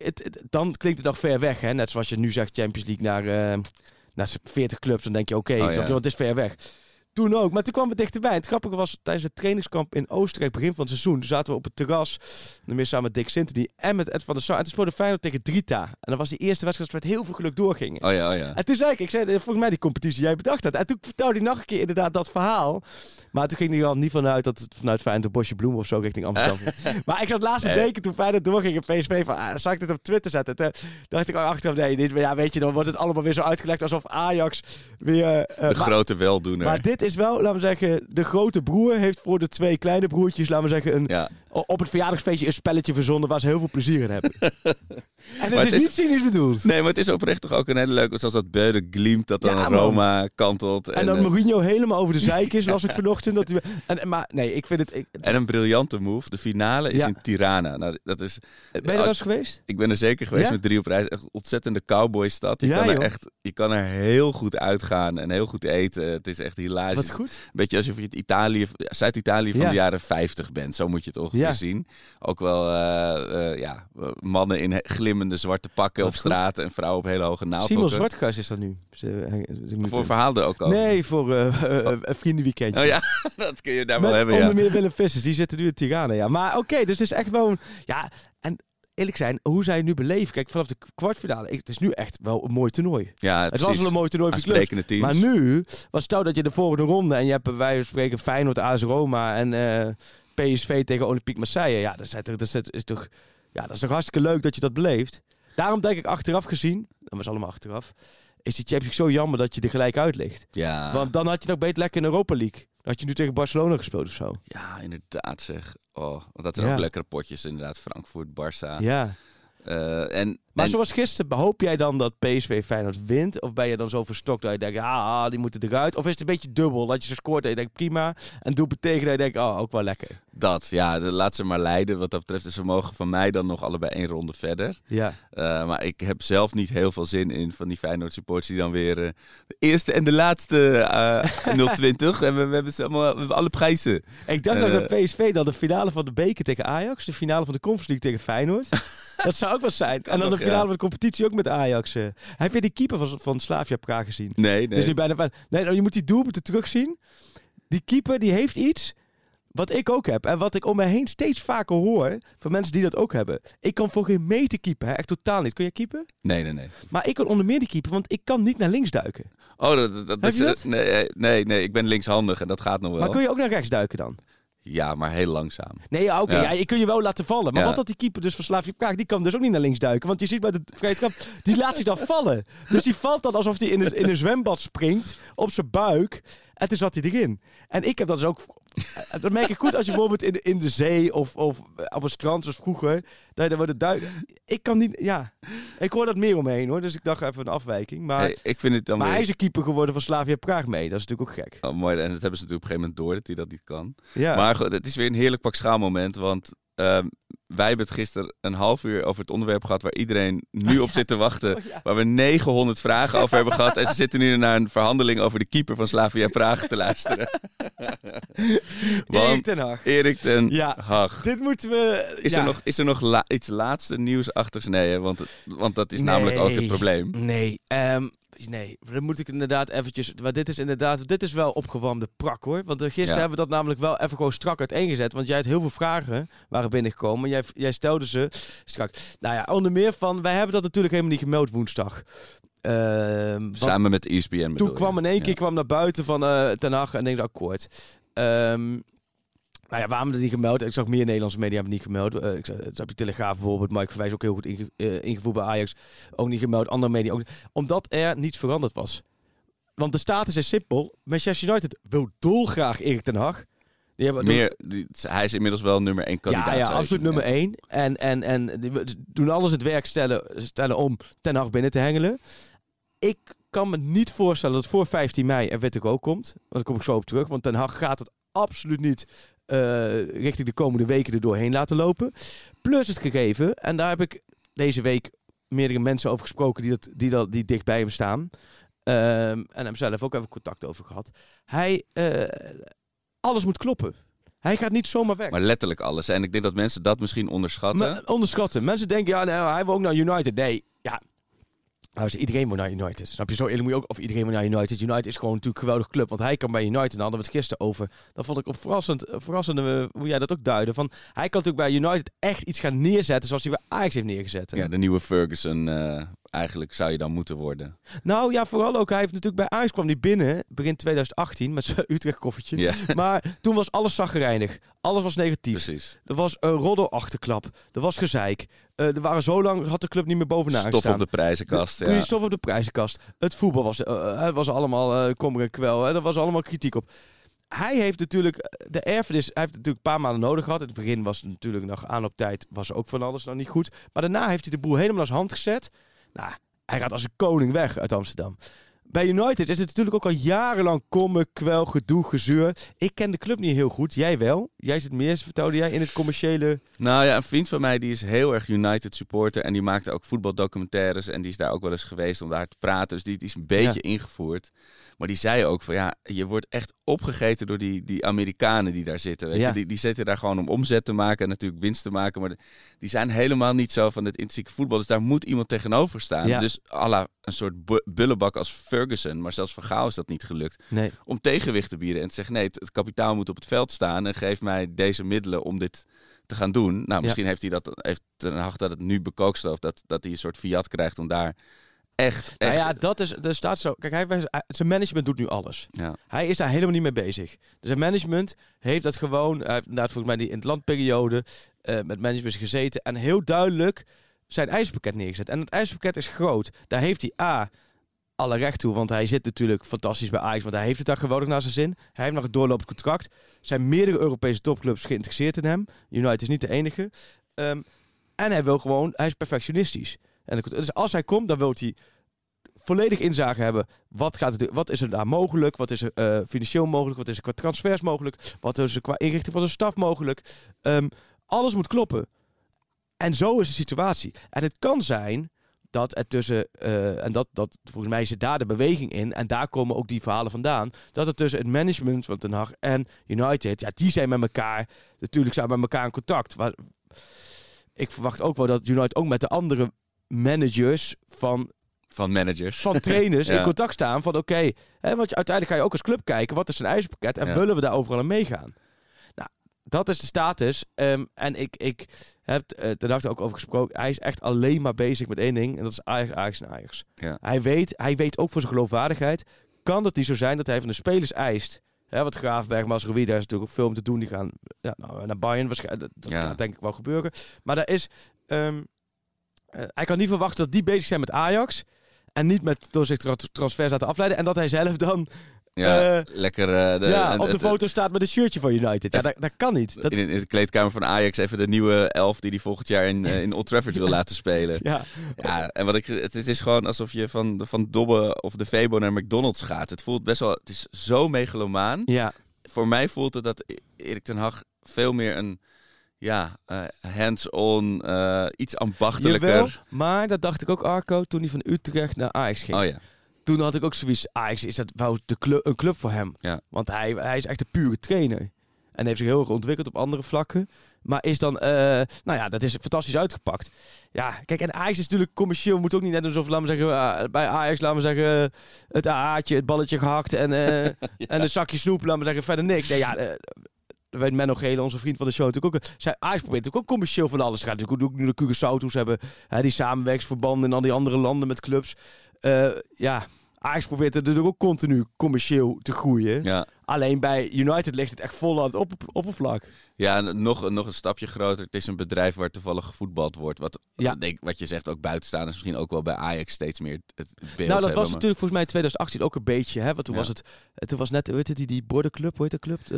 dan klinkt het nog ver weg. Hè? Net zoals je nu zegt Champions League naar 40 clubs. Dan denk je oké, het is ver weg. Toen ook, maar toen kwam het dichterbij. Het grappige was, tijdens het trainingskamp in Oostenrijk, begin van het seizoen, toen zaten we op het terras, meer samen met Dick Sintony en met Ed van der Sar. En toen speelde Feyenoord tegen Drita. En dat was die eerste wedstrijd dat we met heel veel geluk doorgingen. Oh ja. En toen zei ik zei, volgens mij die competitie, jij bedacht dat. En toen vertelde hij nog een keer inderdaad dat verhaal. Maar toen ging hij er al niet vanuit dat het vanuit Feyenoord een bosje bloemen of zo richting Amsterdam. Maar ik zat laatst te denken toen Feyenoord doorging in PSV van, zal ik dit op Twitter zetten? Toen dacht ik achteraf, nee, weet je, dan wordt het allemaal weer zo uitgelegd alsof Ajax weer... de grote weldoener. Maar dit is wel, laten we zeggen, de grote broer heeft voor de 2 kleine broertjes, laten we zeggen, op het verjaardagsfeestje een spelletje verzonnen waar ze heel veel plezier in hebben. En het is niet cynisch bedoeld. Nee, maar het is oprecht toch ook een hele leuke, zoals dat Beude Glimt, dat dan Roma kantelt. En dan Mourinho helemaal over de zeik is, las ik vanochtend. Maar nee, ik vind het... En een briljante move. De finale is in Tirana. Nou, dat is... Ben je er wel eens geweest? Ik ben er zeker geweest met 3 op reis. Echt ontzettende cowboystad. Je kan er heel goed uitgaan en heel goed eten. Het is echt hilarisch. Wat goed. Een beetje alsof je Zuid-Italië van de jaren 50 bent. Zo moet je het ongeveer zien. Ook wel mannen in glimmende zwarte pakken op straat en vrouwen op hele hoge naaldhokken. Simon Zwartgras is dat nu. Voor verhaalde ook al. Nee, voor een vriendenweekendje. Oh ja, dat kun je daar wel hebben, onder meer Willem Vissers, die zitten nu in Tirana, ja. Maar oké, dus het is echt wel... Ja, en eerlijk zijn, hoe zij nu beleven. Kijk, vanaf de kwartfinale, het is nu echt wel een mooi toernooi. Ja, het was wel een mooi toernooi voor clubs. Teams. Maar nu, stel dat je de volgende ronde en je hebt bij wijze van spreken Feyenoord, AS Roma en PSV tegen Olympique Marseille. Ja, dat is toch hartstikke leuk dat je dat beleeft. Daarom denk ik achteraf gezien, dat was allemaal achteraf, is die Champions League zo jammer dat je er gelijk uit ligt. Ja. Want dan had je nog beter lekker in Europa League. Dan had je nu tegen Barcelona gespeeld of zo. Ja, inderdaad zeg. Oh, want dat zijn ook lekkere potjes inderdaad. Frankfurt, Barça. Ja. Maar zoals gisteren, hoop jij dan dat PSV Feyenoord wint? Of ben je dan zo verstokt dat je denkt, die moeten eruit? Of is het een beetje dubbel, dat je ze scoort en je denkt, prima. En doe het tegen dat je denkt, ook wel lekker. Dat, laat ze maar leiden. Wat dat betreft is ze mogen van mij dan nog allebei 1 ronde verder. Ja. Maar ik heb zelf niet heel veel zin in van die Feyenoord supporters die dan weer de eerste en de laatste 020. En we hebben alle prijzen. Ik dacht dat PSV dan de finale van de beker tegen Ajax, de finale van de Conference League tegen Feyenoord. Dat zou ook wel zijn. En dan de finale van de competitie ook met Ajax. Heb je die keeper van Slavia Praag gezien? Nee. Dus nu bijna... Nee, je moet die doelpunten terugzien. Die keeper die heeft iets wat ik ook heb. En wat ik om me heen steeds vaker hoor van mensen die dat ook hebben. Ik kan voor geen meter keepen. Echt totaal niet. Kun jij keepen? Nee. Maar ik kan onder meer die keeper, want ik kan niet naar links duiken. Oh, dat is... Dat? Nee. Ik ben linkshandig en dat gaat nog wel. Maar kun je ook naar rechts duiken dan? Ja, maar heel langzaam. Nee, oké. Ja, je kun je wel laten vallen. Maar wat dat die keeper dus van Slavia Praag, die kan dus ook niet naar links duiken. Want je ziet bij de vrije trap, die laat zich dan vallen. Dus die valt dan alsof hij in een zwembad springt, op zijn buik. En toen zat hij erin. En ik heb dat dus ook... Dat merk ik goed als je bijvoorbeeld in de zee of op een strand zoals vroeger. Daar wordt het duiken. Ik kan niet... Ja. Ik hoor dat meer omheen hoor. Dus ik dacht even een afwijking. Maar, ik vind het dan hij is een keeper geworden van Slavia Praag mee. Dat is natuurlijk ook gek. Oh, mooi. En dat hebben ze natuurlijk op een gegeven moment door dat hij dat niet kan. Ja. Maar goed, het is weer een heerlijk pak schaalmoment. Want wij hebben het gisteren een half uur over het onderwerp gehad waar iedereen nu op zit te wachten. Waar we 900 vragen over hebben gehad. En ze zitten nu naar een verhandeling over de keeper van Slavia Praag te luisteren. Erik ten Hag. Erik ten Hag. Dit moeten we... Is er nog iets laatste nieuwsachtigs? Nee, hè? Want dat is namelijk ook het probleem. Nee, dan moet ik inderdaad eventjes... Maar dit is wel opgewarmde prak, hoor. Want gisteren hebben we dat namelijk wel even gewoon strak uiteengezet. Want jij had heel veel vragen waren binnengekomen. Jij stelde ze strak. Nou ja, onder meer van... Wij hebben dat natuurlijk helemaal niet gemeld woensdag. Samen met ESPN. Toen kwam in één keer naar buiten van Ten Hag en denk akkoord. Nou ja, waarom hebben we het niet gemeld? Ik zag meer Nederlandse media hebben het niet gemeld. Ik zag op je Telegraaf bijvoorbeeld, Mike Verwijs ook heel goed ingevoerd bij Ajax. Ook niet gemeld, andere media ook niet. Omdat er niets veranderd was. Want de status is simpel. Manchester United wil dolgraag Erik ten Hag. Hij is inmiddels wel nummer 1 kandidaat. Ja, absoluut nummer 1. En die doen alles het werk stellen om Ten Hag binnen te hengelen. Ik kan me niet voorstellen dat voor 15 mei er Witte ook komt. Want daar kom ik zo op terug. Want Ten Hag gaat het absoluut niet richting de komende weken er doorheen laten lopen. Plus het gegeven, en daar heb ik deze week meerdere mensen over gesproken die dicht bij hem staan. En hem zelf ook even contact over gehad. Alles moet kloppen. Hij gaat niet zomaar weg. Maar letterlijk alles. En ik denk dat mensen dat misschien onderschatten. Mensen denken, hij wil ook naar United. Nee, ja. Nou, iedereen wil naar United. Snap je? Zo eerlijk moet je ook... Of iedereen wil naar United. United is gewoon natuurlijk een geweldige club. Want hij kan bij United. Daar hadden we het gisteren over. Dat vond ik op verrassend hoe jij dat ook duidde. Van, hij kan natuurlijk bij United echt iets gaan neerzetten zoals hij bij Ajax heeft neergezet. Hè? Ja, de nieuwe Ferguson eigenlijk zou je dan moeten worden. Nou ja, vooral ook. Hij heeft natuurlijk bij Ajax kwam hij binnen begin 2018 met zijn Utrecht koffertje. Ja. Maar toen was alles chagrijnig. Alles was negatief. Precies. Er was een roddelachterklap. Er was gezeik. Er waren zo lang, had de club niet meer bovenaan gestaan. Stof op de prijzenkast. Stof op de prijzenkast. Het voetbal was allemaal kommer en kwel. Er was allemaal kritiek op. Hij heeft natuurlijk de erfenis. Hij heeft natuurlijk een paar maanden nodig gehad. In het begin was het natuurlijk nog aanlooptijd. Was ook van alles nog niet goed. Maar daarna heeft hij de boel helemaal naar zijn hand gezet. Nou, hij gaat als een koning weg uit Amsterdam. Bij United is het natuurlijk ook al jarenlang kommer, kwel, gedoe, gezeur. Ik ken de club niet heel goed. Jij wel. Jij zit meer, vertelde jij, in het commerciële... Nou ja, een vriend van mij die is heel erg United supporter. En die maakte ook voetbaldocumentaires. En die is daar ook wel eens geweest om daar te praten. Dus die is een beetje ingevoerd. Maar die zei ook van ja, je wordt echt opgegeten door die Amerikanen die daar zitten. Weet je? Die zitten daar gewoon om omzet te maken en natuurlijk winst te maken. Maar die zijn helemaal niet zo van het intrinsieke voetbal. Dus daar moet iemand tegenover staan. Ja. Dus à la een soort bullebak als Ferguson. Maar zelfs van Gaal is dat niet gelukt. Nee. Om tegenwicht te bieden en te zeggen nee, het kapitaal moet op het veld staan. En geef mij deze middelen om dit te gaan doen. Nou, misschien heeft Ten Hag dat het nu bekookstoofd. Dat hij een soort fiat krijgt om daar... Echt. Nou ja, er staat zo. Kijk, zijn management doet nu alles. Ja. Hij is daar helemaal niet mee bezig. Dus zijn management heeft dat gewoon. Hij heeft inderdaad volgens mij in het landperiode met management gezeten en heel duidelijk zijn eisenpakket neergezet. En het eisenpakket is groot. Daar heeft hij alle recht toe, want hij zit natuurlijk fantastisch bij Ajax, want hij heeft het daar geweldig naar zijn zin. Hij heeft nog een doorlopend contract. Er zijn meerdere Europese topclubs geïnteresseerd in hem. United is niet de enige. En hij is perfectionistisch. En dus als hij komt, dan wil hij volledig inzage hebben. Wat is er daar mogelijk? Wat is er financieel mogelijk? Wat is er qua transfers mogelijk? Wat is er qua inrichting van de staf mogelijk? Alles moet kloppen. En zo is de situatie. En het kan zijn dat er tussen... en dat volgens mij zit daar de beweging in. En daar komen ook die verhalen vandaan. Dat er tussen het management van Ten Hag en United... Ja, die zijn met elkaar... Natuurlijk zijn met elkaar in contact. Ik verwacht ook wel dat United ook met de andere... managers van trainers in contact staan van oké, want uiteindelijk ga je ook als club kijken wat is zijn eisenpakket en willen we daar overal aan meegaan. Nou, dat is de status en ik heb Ten Hag ook over gesproken. Hij is echt alleen maar bezig met één ding en dat is Ajax en Ajax. Ja. Hij weet ook voor zijn geloofwaardigheid kan het niet zo zijn dat hij van de spelers eist. Wat Graafberg, Mazraoui, daar is natuurlijk ook veel om te doen. Die gaan naar Bayern waarschijnlijk. Dat gaat denk ik wel gebeuren. Maar daar is hij kan niet verwachten dat die bezig zijn met Ajax. En niet met door zich transfers laten afleiden. En dat hij zelf dan... lekker... op de foto staat met een shirtje van United. Ja, dat kan niet. In de kleedkamer van Ajax even de nieuwe 11 die hij volgend jaar in Old Trafford wil laten spelen. Ja, en het is gewoon alsof je van Dobbe of de Febo naar McDonald's gaat. Het voelt best wel... Het is zo megalomaan. Ja. Voor mij voelt het dat Erik ten Hag veel meer een hands-on, iets ambachtelijker. Jawel, maar dat dacht ik ook, Arco, toen hij van Utrecht naar Ajax ging. Oh ja. Toen had ik ook zoiets, Ajax is dat wel een club voor hem. Ja. Want hij is echt een pure trainer. En heeft zich heel erg ontwikkeld op andere vlakken. Maar is dan, dat is fantastisch uitgepakt. Ja, kijk, en Ajax is natuurlijk commercieel. Moet ook niet net alsof, laten we zeggen, bij Ajax, laten we zeggen, het AA'tje, het balletje gehakt en en een zakje snoep, laten we zeggen, verder niks. Nee, weet Menno Gele, onze vriend van de show, natuurlijk ook. Ajax probeert natuurlijk ook commercieel van alles te gaan. Natuurlijk ook nu de Curaçao hebben, die samenwerksverbanden in al die andere landen met clubs. Ajax probeert er natuurlijk ook continu commercieel te groeien. Ja. Alleen bij United ligt het echt vol aan het oppervlak. Ja, nog een stapje groter. Het is een bedrijf waar toevallig gevoetbald wordt. Wat je zegt, ook buitenstaanders misschien ook wel bij Ajax steeds meer het beeld Nou, dat was natuurlijk volgens mij in 2018 ook een beetje. Hè? Want toen was het... Toen was net, hoe heet het, die bordenclub? Hoe heet de club?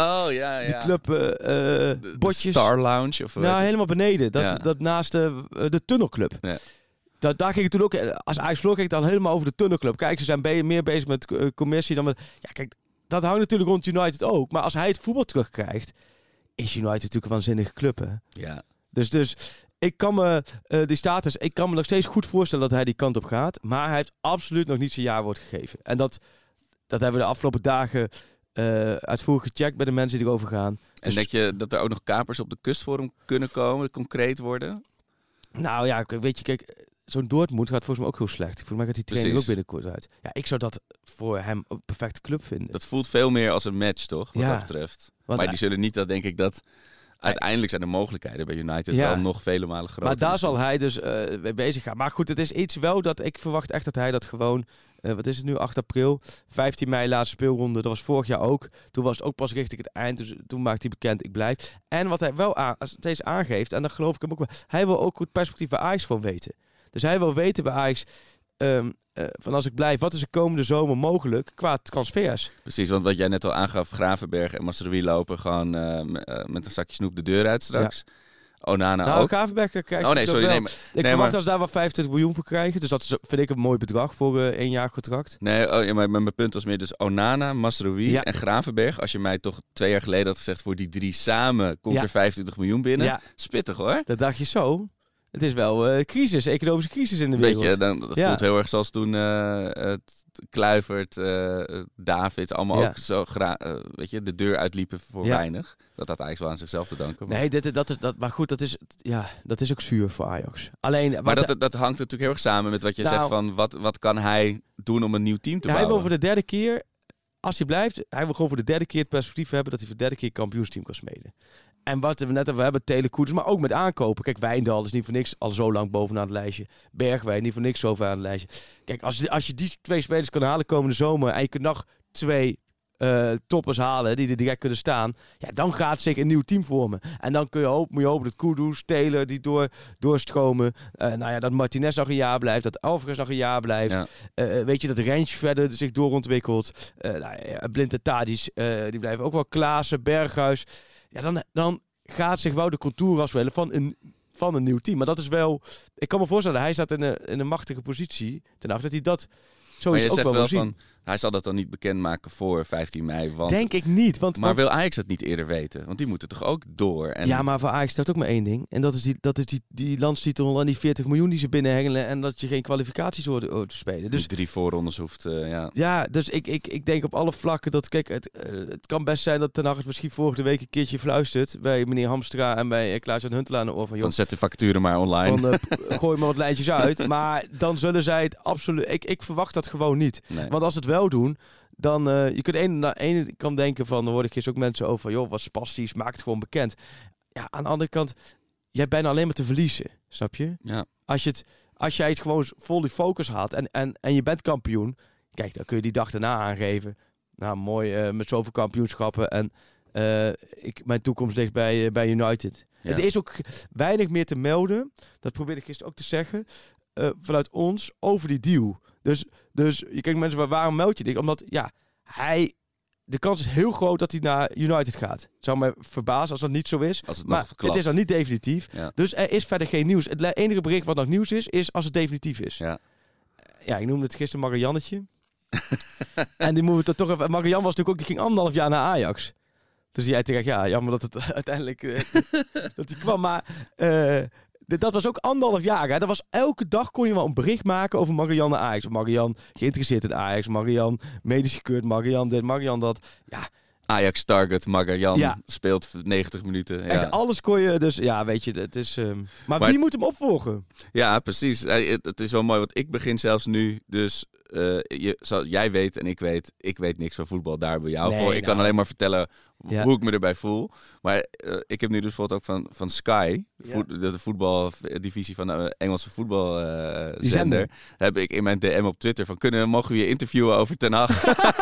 Die club, botjes. Star Lounge? Of helemaal beneden. Dat naast de tunnelclub. Ja. Daar ging het toen ook, als Ajax verloor, ging het dan helemaal over de tunnelclub. Kijk, ze zijn meer bezig met commercie dan met... Ja, kijk, dat hangt natuurlijk rond United ook. Maar als hij het voetbal terugkrijgt, is United natuurlijk een waanzinnige club, hè? Ja. Dus ik kan me ik kan me nog steeds goed voorstellen dat hij die kant op gaat. Maar hij heeft absoluut nog niet zijn jaarwoord gegeven. En dat hebben we de afgelopen dagen uitvoerig gecheckt bij de mensen die erover gaan. En denk je dat er ook nog kapers op de kust voor hem kunnen komen, concreet worden? Nou ja, weet je, kijk... Zo'n Dortmund gaat volgens mij ook heel slecht. Volgens mij gaat die training ook binnenkort uit. Ja, ik zou dat voor hem een perfecte club vinden. Dat voelt veel meer als een match, toch? Wat dat betreft. Maar die zullen niet denk ik, dat uiteindelijk zijn de mogelijkheden bij United wel nog vele malen groter. Maar daar zal hij dus mee bezig gaan. Maar goed, het is iets wel dat ik verwacht echt dat hij dat gewoon... wat is het nu? 8 april. 15 mei laatste speelronde. Dat was vorig jaar ook. Toen was het ook pas richting het eind. Dus toen maakte hij bekend, ik blijf. En wat hij wel steeds aangeeft, en dan geloof ik hem ook wel... Hij wil ook het perspectief bij Ajax gewoon weten. Dus hij wil weten bij Ajax, van als ik blijf, wat is de komende zomer mogelijk qua transfers? Precies, want wat jij net al aangaf, Gravenberg en Mazraoui lopen gewoon met een zakje snoep de deur uit straks. Ja. Onana ook. Gravenberg krijgt ik verwacht dat ze daar wel 25 miljoen voor krijgen. Dus dat vind ik een mooi bedrag voor 1 jaar contract. Nee, maar mijn punt was meer dus Onana, Mazraoui en Gravenberg. Als je mij toch 2 jaar geleden had gezegd, voor die 3 samen komt er 25 miljoen binnen. Ja. Spittig hoor. Dat dacht je zo. Het is wel economische crisis in de wereld. Weet je, dat voelt heel erg zoals toen Kluivert, David, allemaal ook zo de deur uitliepen voor weinig. Dat had eigenlijk wel aan zichzelf te danken. Maar... Nee, maar goed, dat is ook zuur voor Ajax. Alleen, maar dat hangt natuurlijk heel erg samen met wat je zegt van wat kan hij doen om een nieuw team te bouwen. Hij wil voor de 3e keer, als hij blijft, hij wil gewoon voor de 3e keer het perspectief hebben dat hij voor de 3e keer kampioensteam kan smeden. En wat we net hebben, Telekoers, maar ook met aankopen. Kijk, Wijndal is niet voor niks al zo lang bovenaan het lijstje. Bergwijn niet voor niks zo ver aan het lijstje. Kijk, als je die 2 spelers kan halen komende zomer en je kunt nog 2 toppers halen die er direct kunnen staan, ja, dan gaat zich een nieuw team vormen. En dan moet je hopen dat Kudus, Taylor die doorstromen. Dat Martinez nog een jaar blijft, dat Alvarez nog een jaar blijft. Ja. Weet je, dat Rens verder zich doorontwikkelt. Blind en Tadic, die blijven ook wel. Klaassen, Berghuis. Ja, dan gaat zich wel de contour afspelen van een nieuw team. Maar dat is wel... Ik kan me voorstellen, hij staat in een machtige positie ten acht dat hij dat zoiets ook wel wil zien. Hij zal dat dan niet bekendmaken voor 15 mei. Denk ik niet. Maar wil Ajax dat niet eerder weten? Want die moeten toch ook door? En... Ja, maar voor Ajax staat ook maar 1 ding. En dat is die landstitel en die 40 miljoen die ze binnenhengelen. En dat je geen kwalificaties hoort te spelen. Dus 3 voorrondes hoeft, Ja, dus ik denk op alle vlakken dat... Kijk, het kan best zijn dat Ten Hag het misschien volgende week een keertje fluistert. Bij meneer Hamstra en bij Klaas-Jan Huntelaar aan de oor van... zet de facturen maar online. Gooi maar wat lijntjes uit. Maar dan zullen zij het absoluut... Ik verwacht dat gewoon niet. Nee. Want als het wel doen... Dan, je kunt aan de ene kant denken van, dan hoor ik gisteren ook mensen over van, joh, wat spastisch, maak het gewoon bekend. Ja, aan de andere kant, jij hebt bijna alleen maar te verliezen, snap je? Ja. Als jij het gewoon vol die focus had en je bent kampioen, kijk, dan kun je die dag daarna aangeven. Nou, mooi, met zoveel kampioenschappen en mijn toekomst ligt bij United. Ja. Er is ook weinig meer te melden, dat probeerde ik gisteren ook te zeggen, vanuit ons over die deal. Dus je kijkt mensen, waarom meld je dit? Omdat, ja, de kans is heel groot dat hij naar United gaat. Het zou me verbazen als dat niet zo is. Maar het is dan niet definitief. Ja. Dus er is verder geen nieuws. Het enige bericht wat nog nieuws is als het definitief is. Ja, ik noemde het gisteren Mariannetje. En die moeten we toch even... Marianne was natuurlijk ook, die ging 1,5 jaar naar Ajax. Dus jij terecht, ja, jammer dat het uiteindelijk dat hij kwam. Maar dat was ook 1,5 jaar. Hè? Dat was elke dag kon je wel een bericht maken over Marianne Ajax. Of Marianne geïnteresseerd in Ajax. Marianne medisch gekeurd. Marianne dit, Marianne dat. Ja. Ajax target, Magajan speelt 90 minuten. Ja. Echt, alles kon je, dus ja, weet je, het is... Maar wie moet hem opvolgen? Ja, precies. Het is wel mooi, want ik begin zelfs nu, dus jij weet en ik weet niks van voetbal, daar ben jou voor. Ik kan alleen maar vertellen hoe ik me erbij voel. Maar ik heb nu dus bijvoorbeeld ook van Sky, de voetbaldivisie van de Engelse voetbalzender, heb ik in mijn DM op Twitter mogen we je interviewen over Ten Hag?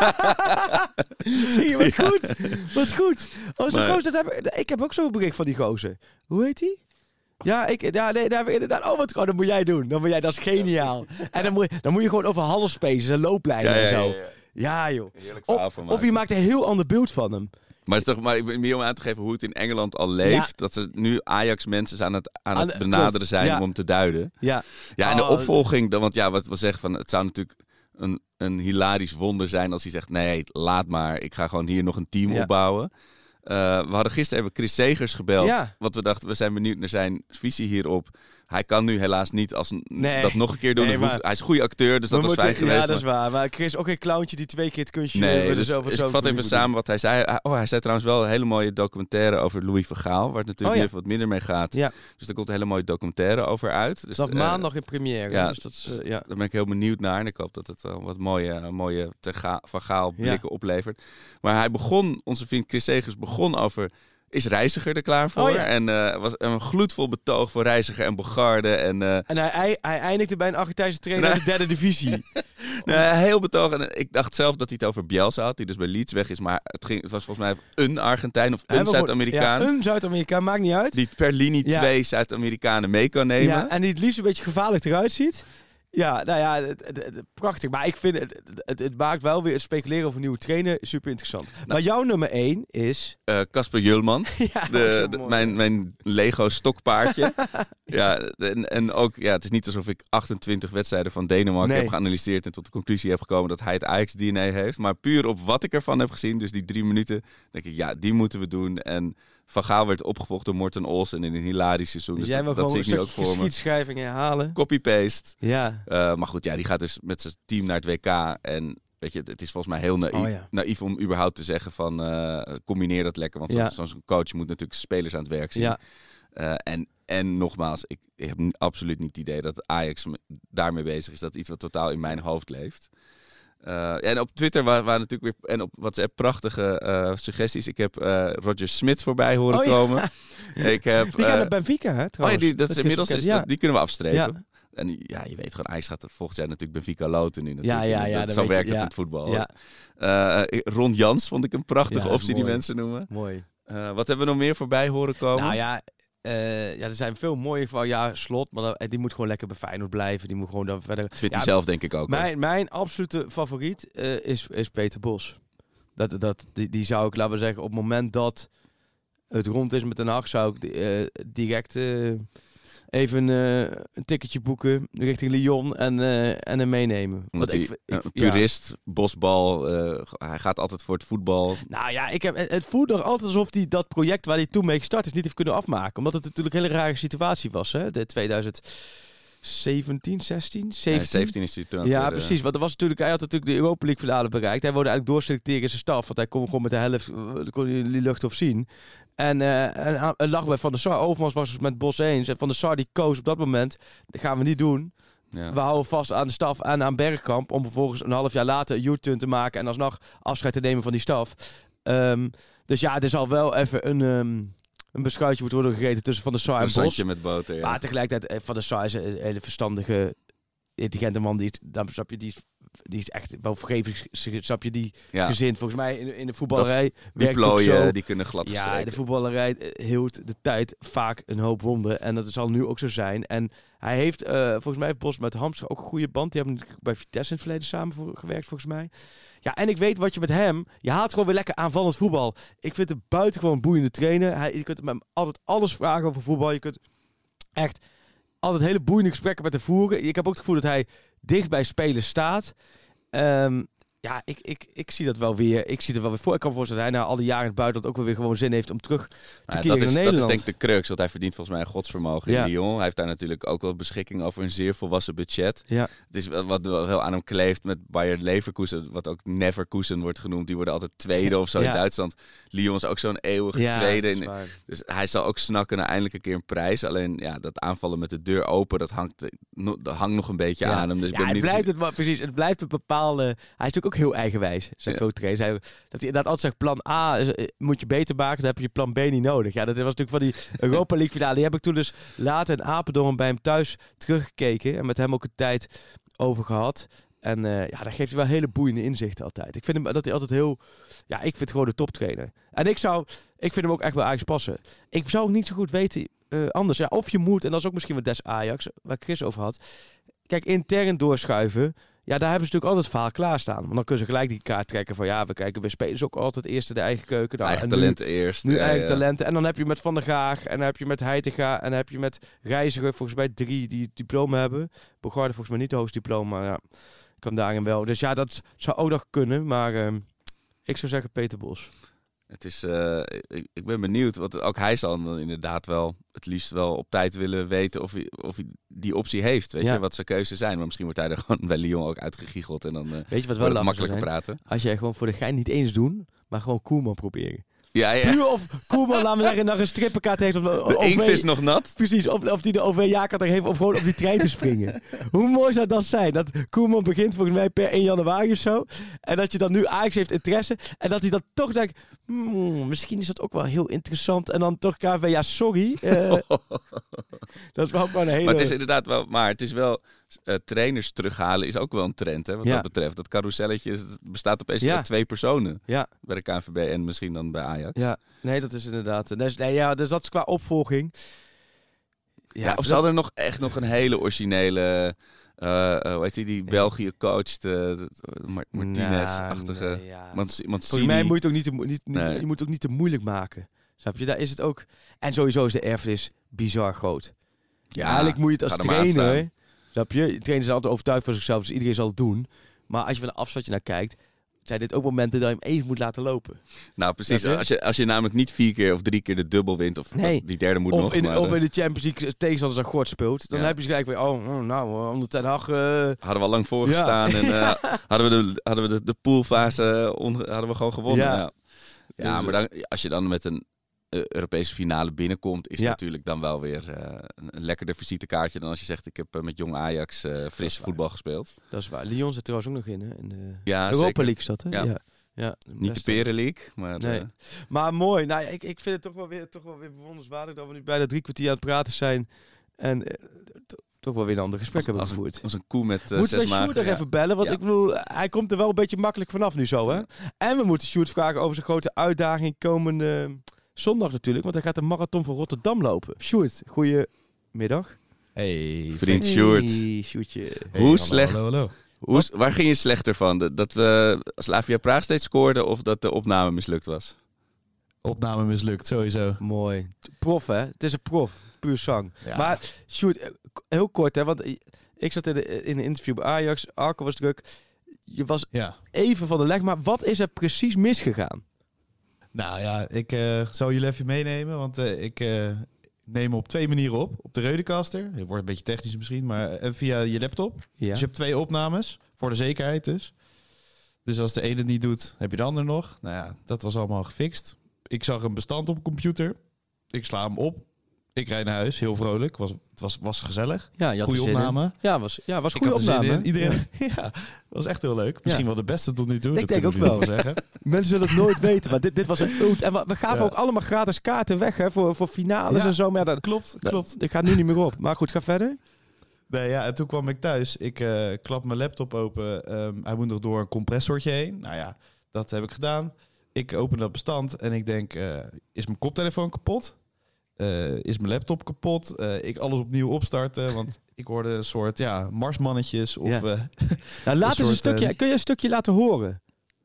Zie je, wat goed. Wat goed. Oh, zo'n gozer, ik heb ook zo'n bericht van die gozer. Hoe heet die? Ja, daar hebben we inderdaad... dat moet jij doen. Dat is geniaal. En dan moet je gewoon over halfspaces en looplijnen en zo. Ja, joh. Of je maakt een heel ander beeld van hem. Maar het is toch maar meer om aan te geven hoe het in Engeland al leeft. Ja. Dat er nu Ajax-mensen aan het benaderen zijn om hem te duiden. Ja, en de opvolging, want wat we zeggen, het zou natuurlijk een hilarisch wonder zijn als hij zegt, nee, laat maar. Ik ga gewoon hier nog een team opbouwen. We hadden gisteren even Chris Segers gebeld. Ja. Want we dachten, we zijn benieuwd naar zijn visie hierop. Hij kan nu helaas niet dat nog een keer doen. Hij is een goede acteur, dus dat was fijn geweest. Ja, dat is waar. Maar Chris is ook geen clowntje die 2 keer het kunstje... Dus ik vat even samen wat hij zei. Hij zei trouwens wel een hele mooie documentaire over Louis van Gaal. Waar het natuurlijk even wat minder mee gaat. Ja. Dus er komt een hele mooie documentaire over uit. Dus dat maandag in première. Ja, dus dat is, daar ben ik heel benieuwd naar. En ik hoop dat het wat mooie Van Gaal blikken oplevert. Maar hij begon, onze vriend Chris Segers begon over... Is Reiziger er klaar voor? En was een gloedvol betoog voor Reiziger en Bogarde. En hij eindigde bij een Argentijnse trainer in de 3e divisie. Heel betoog. En ik dacht zelf dat hij het over Bielsa had, die dus bij Leeds weg is. Maar het was volgens mij een Argentijn of een Zuid-Amerikaan. Ja, een Zuid-Amerikaan, maakt niet uit. Die per linie 2 Zuid-Amerikanen mee kan nemen. Ja, en die het liefst een beetje gevaarlijk eruit ziet. Ja, nou ja, prachtig. Maar ik vind het maakt wel weer het speculeren over nieuwe trainer super interessant. Maar jouw nummer 1 is... Kasper Julman. Mijn Lego stokpaardje. En ook, het is niet alsof ik 28 wedstrijden van Denemarken heb geanalyseerd en tot de conclusie heb gekomen dat hij het Ajax-DNA heeft. Maar puur op wat ik ervan heb gezien, dus die 3 minuten, denk ik, die moeten we doen. En Van Gaal werd opgevolgd door Morten Olsen in een hilarisch seizoen. Dus jij wil dat gewoon zie ik nu ook voor me. Geschiedschrijving herhalen. Copy-paste. Ja. Maar goed, die gaat dus met zijn team naar het WK. En weet je, het is volgens mij heel naïef om überhaupt te zeggen van combineer dat lekker. Want zo'n coach moet natuurlijk spelers aan het werk zien. Ja. En nogmaals, ik heb absoluut niet het idee dat Ajax daarmee bezig is. Dat is iets wat totaal in mijn hoofd leeft. En op Twitter waren natuurlijk weer en op WhatsApp prachtige suggesties. Ik heb Roger Smith voorbij horen komen. Die gaat naar Benfica, hè? Trouwens. Dat is inmiddels die kunnen we afstrepen. Ja. En je weet gewoon, Ajax gaat volgend jaar natuurlijk Benfica loten nu natuurlijk. Zo werkt het in het voetbal. Ja. Ron Jans vond ik een prachtige optie die mensen noemen. Mooi. Wat hebben we nog meer voorbij horen komen? Nou ja, er zijn veel mooie van Slot, maar die moet gewoon lekker bij Feyenoord blijven. Die moet gewoon dan verder. Vindt hij zelf denk ik ook. Mijn absolute favoriet is Peter Bos. Die zou ik, laten we zeggen, op het moment dat het rond is met Den Haag, zou ik direct even een ticketje boeken richting Lyon en hem meenemen. Omdat hij een purist, bosbal, hij gaat altijd voor het voetbal. Nou ja, het voelt nog altijd alsof hij dat project waar hij toen mee gestart is niet heeft kunnen afmaken. Omdat het natuurlijk een hele rare situatie was. Hè? De 2017, 16? 17 is hij toen. Ja, precies. Want hij had natuurlijk de Europa League finale bereikt. Hij wilde eigenlijk doorselecteren in zijn staf. Want hij kon gewoon met de helft, kon je die lucht of zien. En lag bij Van der Sar. Overmars was het met Bos eens. En Van der Sar die koos op dat moment. Dat gaan we niet doen. Ja. We houden vast aan de staf en aan Bergkamp. Om vervolgens een half jaar later een U-turn te maken. En alsnog afscheid te nemen van die staf. Dus ja, er zal wel even een beschuitje moeten worden gegeten tussen Van der Sar en Bos. Met boter, ja. Maar tegelijkertijd, Van der Sar is een hele verstandige, intelligente man. Die is echt wel vergeving, snap je, die gezin. Volgens mij in de voetballerij die plooien, die kunnen glad gestreken. Ja, de voetballerij hield de tijd vaak een hoop wonderen. En dat zal nu ook zo zijn. En hij heeft, volgens mij heeft Bos met Hamstra ook een goede band. Die hebben bij Vitesse in het verleden samen gewerkt, volgens mij. Ja, en ik weet wat je met hem... Je haalt gewoon weer lekker aanvallend voetbal. Ik vind het buitengewoon boeiende trainer. Je kunt hem altijd alles vragen over voetbal. Je kunt echt altijd hele boeiende gesprekken met hem voeren. Ik heb ook het gevoel dat hij dicht bij spelers staat. Ja, ik zie dat wel weer. Ik zie er wel weer voor. Ik kan me voorstellen dat hij na al die jaren in het buitenland ook wel weer gewoon zin heeft om terug te keren naar Nederland. Dat is denk ik de crux. Want hij verdient volgens mij een godsvermogen in Lyon. Hij heeft daar natuurlijk ook wel beschikking over een zeer volwassen budget. Ja. Het is wat wel aan hem kleeft met Bayer Leverkusen, wat ook Neverkusen wordt genoemd. Die worden altijd tweede of zo in Duitsland. Lyon is ook zo'n eeuwige tweede. Dus hij zal ook snakken naar eindelijk een keer een prijs. Alleen dat aanvallen met de deur open, dat hangt nog een beetje aan hem. Dus ik ben het blijft een bepaalde... Hij is natuurlijk ook heel eigenwijs. Zijn veel trainers. Dat hij inderdaad altijd zegt, plan A moet je beter maken, dan heb je plan B niet nodig. Ja, dat was natuurlijk van die Europa League finale. Die heb ik toen dus later in Apeldoorn bij hem thuis teruggekeken. En met hem ook een tijd over gehad. En daar geeft hij wel hele boeiende inzichten altijd. Ik vind hem dat hij altijd heel... Ja, ik vind gewoon de toptrainer. En ik vind hem ook echt wel Ajax passen. Ik zou ook niet zo goed weten anders. Ja, of je moet, en dat is ook misschien wat des Ajax, waar Chris over had. Kijk, intern doorschuiven. Ja, daar hebben ze natuurlijk altijd het verhaal klaarstaan. Want dan kunnen ze gelijk die kaart trekken van... we kijken bij spelers ook altijd eerst de eigen keuken. Nou, eigen talenten eerst. Nu eigen talenten. En dan heb je met Van der Gaag. En dan heb je met Heitinga. En dan heb je met Reiziger volgens mij 3 die het diploma hebben. Bogarde volgens mij niet het hoogste diploma. Maar kan daarin wel. Dus dat zou ook nog kunnen. Maar ik zou zeggen Peter Bos. Het is, ik ben benieuwd, want ook hij zal dan inderdaad wel het liefst wel op tijd willen weten of hij die optie heeft. Weet je, wat zijn keuzes zijn. Maar misschien wordt hij er gewoon bij Lyon ook uitgegiegeld en dan weet je wat wel makkelijker praten. Als jij gewoon voor de gein niet eens doen, maar gewoon Koeman proberen. Ja. Puur of Koeman, laten we zeggen, nog een strippenkaart heeft. De inkt is nog nat. Precies, of die de OV-jaarkaart heeft of gewoon op die trein te springen. Hoe mooi zou dat zijn? Dat Koeman begint volgens mij per 1 januari of zo. En dat je dan nu Ajax heeft interesse. En dat hij dan toch denkt, misschien is dat ook wel heel interessant. En dan toch KV, sorry. Dat is wel gewoon een hele... Maar het is inderdaad wel... Maar het is wel... trainers terughalen is ook wel een trend, hè, wat dat betreft. Dat carouselletje bestaat opeens uit 2 personen. Ja. Bij de KNVB en misschien dan bij Ajax. Ja, nee, dat is inderdaad... Dus dat is qua opvolging. Ja, of ze hadden nog een hele originele... hoe heet die België coacht, Martinez-achtige... Volgens mij moet je het ook je moet het ook niet te moeilijk maken. Snap je? Daar is het ook... En sowieso is de erfenis bizar groot. Ja, eigenlijk moet je het als trainer... Snap je? De trainer is altijd overtuigd van zichzelf, dus iedereen zal het doen. Maar als je van een afstandje naar kijkt, zijn dit ook momenten dat je hem even moet laten lopen. Nou, precies. Als je namelijk niet 4 keer of 3 keer de dubbel wint, of die derde moet nog. Of in de Champions League tegenstanders aan Gort speelt, dan heb je gelijk weer, onder Ten Hag... Hadden we al lang voorgestaan en hadden we de poolfase hadden we gewoon gewonnen. Ja, maar dan, als je dan met een Europese finale binnenkomt, is natuurlijk dan wel weer een lekkerder visitekaartje dan als je zegt, ik heb met jong Ajax frisse voetbal gespeeld. Dat is waar. Lyon zit trouwens ook nog in, hè? In de Europa zeker. League is dat, hè? Ja, niet de Peren League, maar... Nee. Maar mooi. Nou, ik vind het toch wel weer bewonderenswaardig dat we nu bijna 3 kwartier aan het praten zijn en toch wel weer een ander gesprek hebben gevoerd. Als een koe met 6 magen. Moeten we Sjoerd nog even bellen? Want ik bedoel, hij komt er wel een beetje makkelijk vanaf nu zo, hè? En we moeten Sjoerd vragen over zijn grote uitdaging komende... zondag natuurlijk, want hij gaat de marathon van Rotterdam lopen. Sjoerd, goedemiddag. Hey, vriend Sjoerd. Hey, Sjoerdje. Hey, hoe slecht? Hallo. Waar ging je slechter van? Dat we Slavia Praag steeds scoorden of dat de opname mislukt was? Opname mislukt, sowieso. Mooi. Prof, hè? Het is een prof. Puur zang. Ja. Maar Sjoerd, heel kort, hè? Want ik zat in een interview bij Ajax. Arco was druk. Je was even van de leg, maar wat is er precies misgegaan? Nou ja, ik zal jullie even meenemen, want ik neem op 2 manieren op. Op de Rodecaster, het wordt een beetje technisch misschien, maar via je laptop. Ja. Dus je hebt 2 opnames, voor de zekerheid dus. Dus als de ene het niet doet, heb je de ander nog. Nou ja, dat was allemaal gefixt. Ik zag een bestand op een computer. Ik sla hem op. Ik rijd naar huis, heel vrolijk. Het was gezellig. Ja, goede opname. Was goede opname. Iedereen, was echt heel leuk. Misschien wel de beste tot nu toe. Ik denk ook wel. Zeggen. Mensen zullen het nooit weten, maar dit was een ult. En we gaven ook allemaal gratis kaarten weg, hè, voor finales en zo. Maar klopt. Ik ga nu niet meer op. Maar goed, ga verder. Nee, en toen kwam ik thuis. Ik klap mijn laptop open. Hij moet nog door een compressortje heen. Nou ja, dat heb ik gedaan. Ik open dat bestand en ik denk, is mijn koptelefoon kapot? Is mijn laptop kapot? Ik alles opnieuw opstarten, want ik hoorde een soort marsmannetjes. Of, nou, laat eens een stukje. Kun je een stukje laten horen?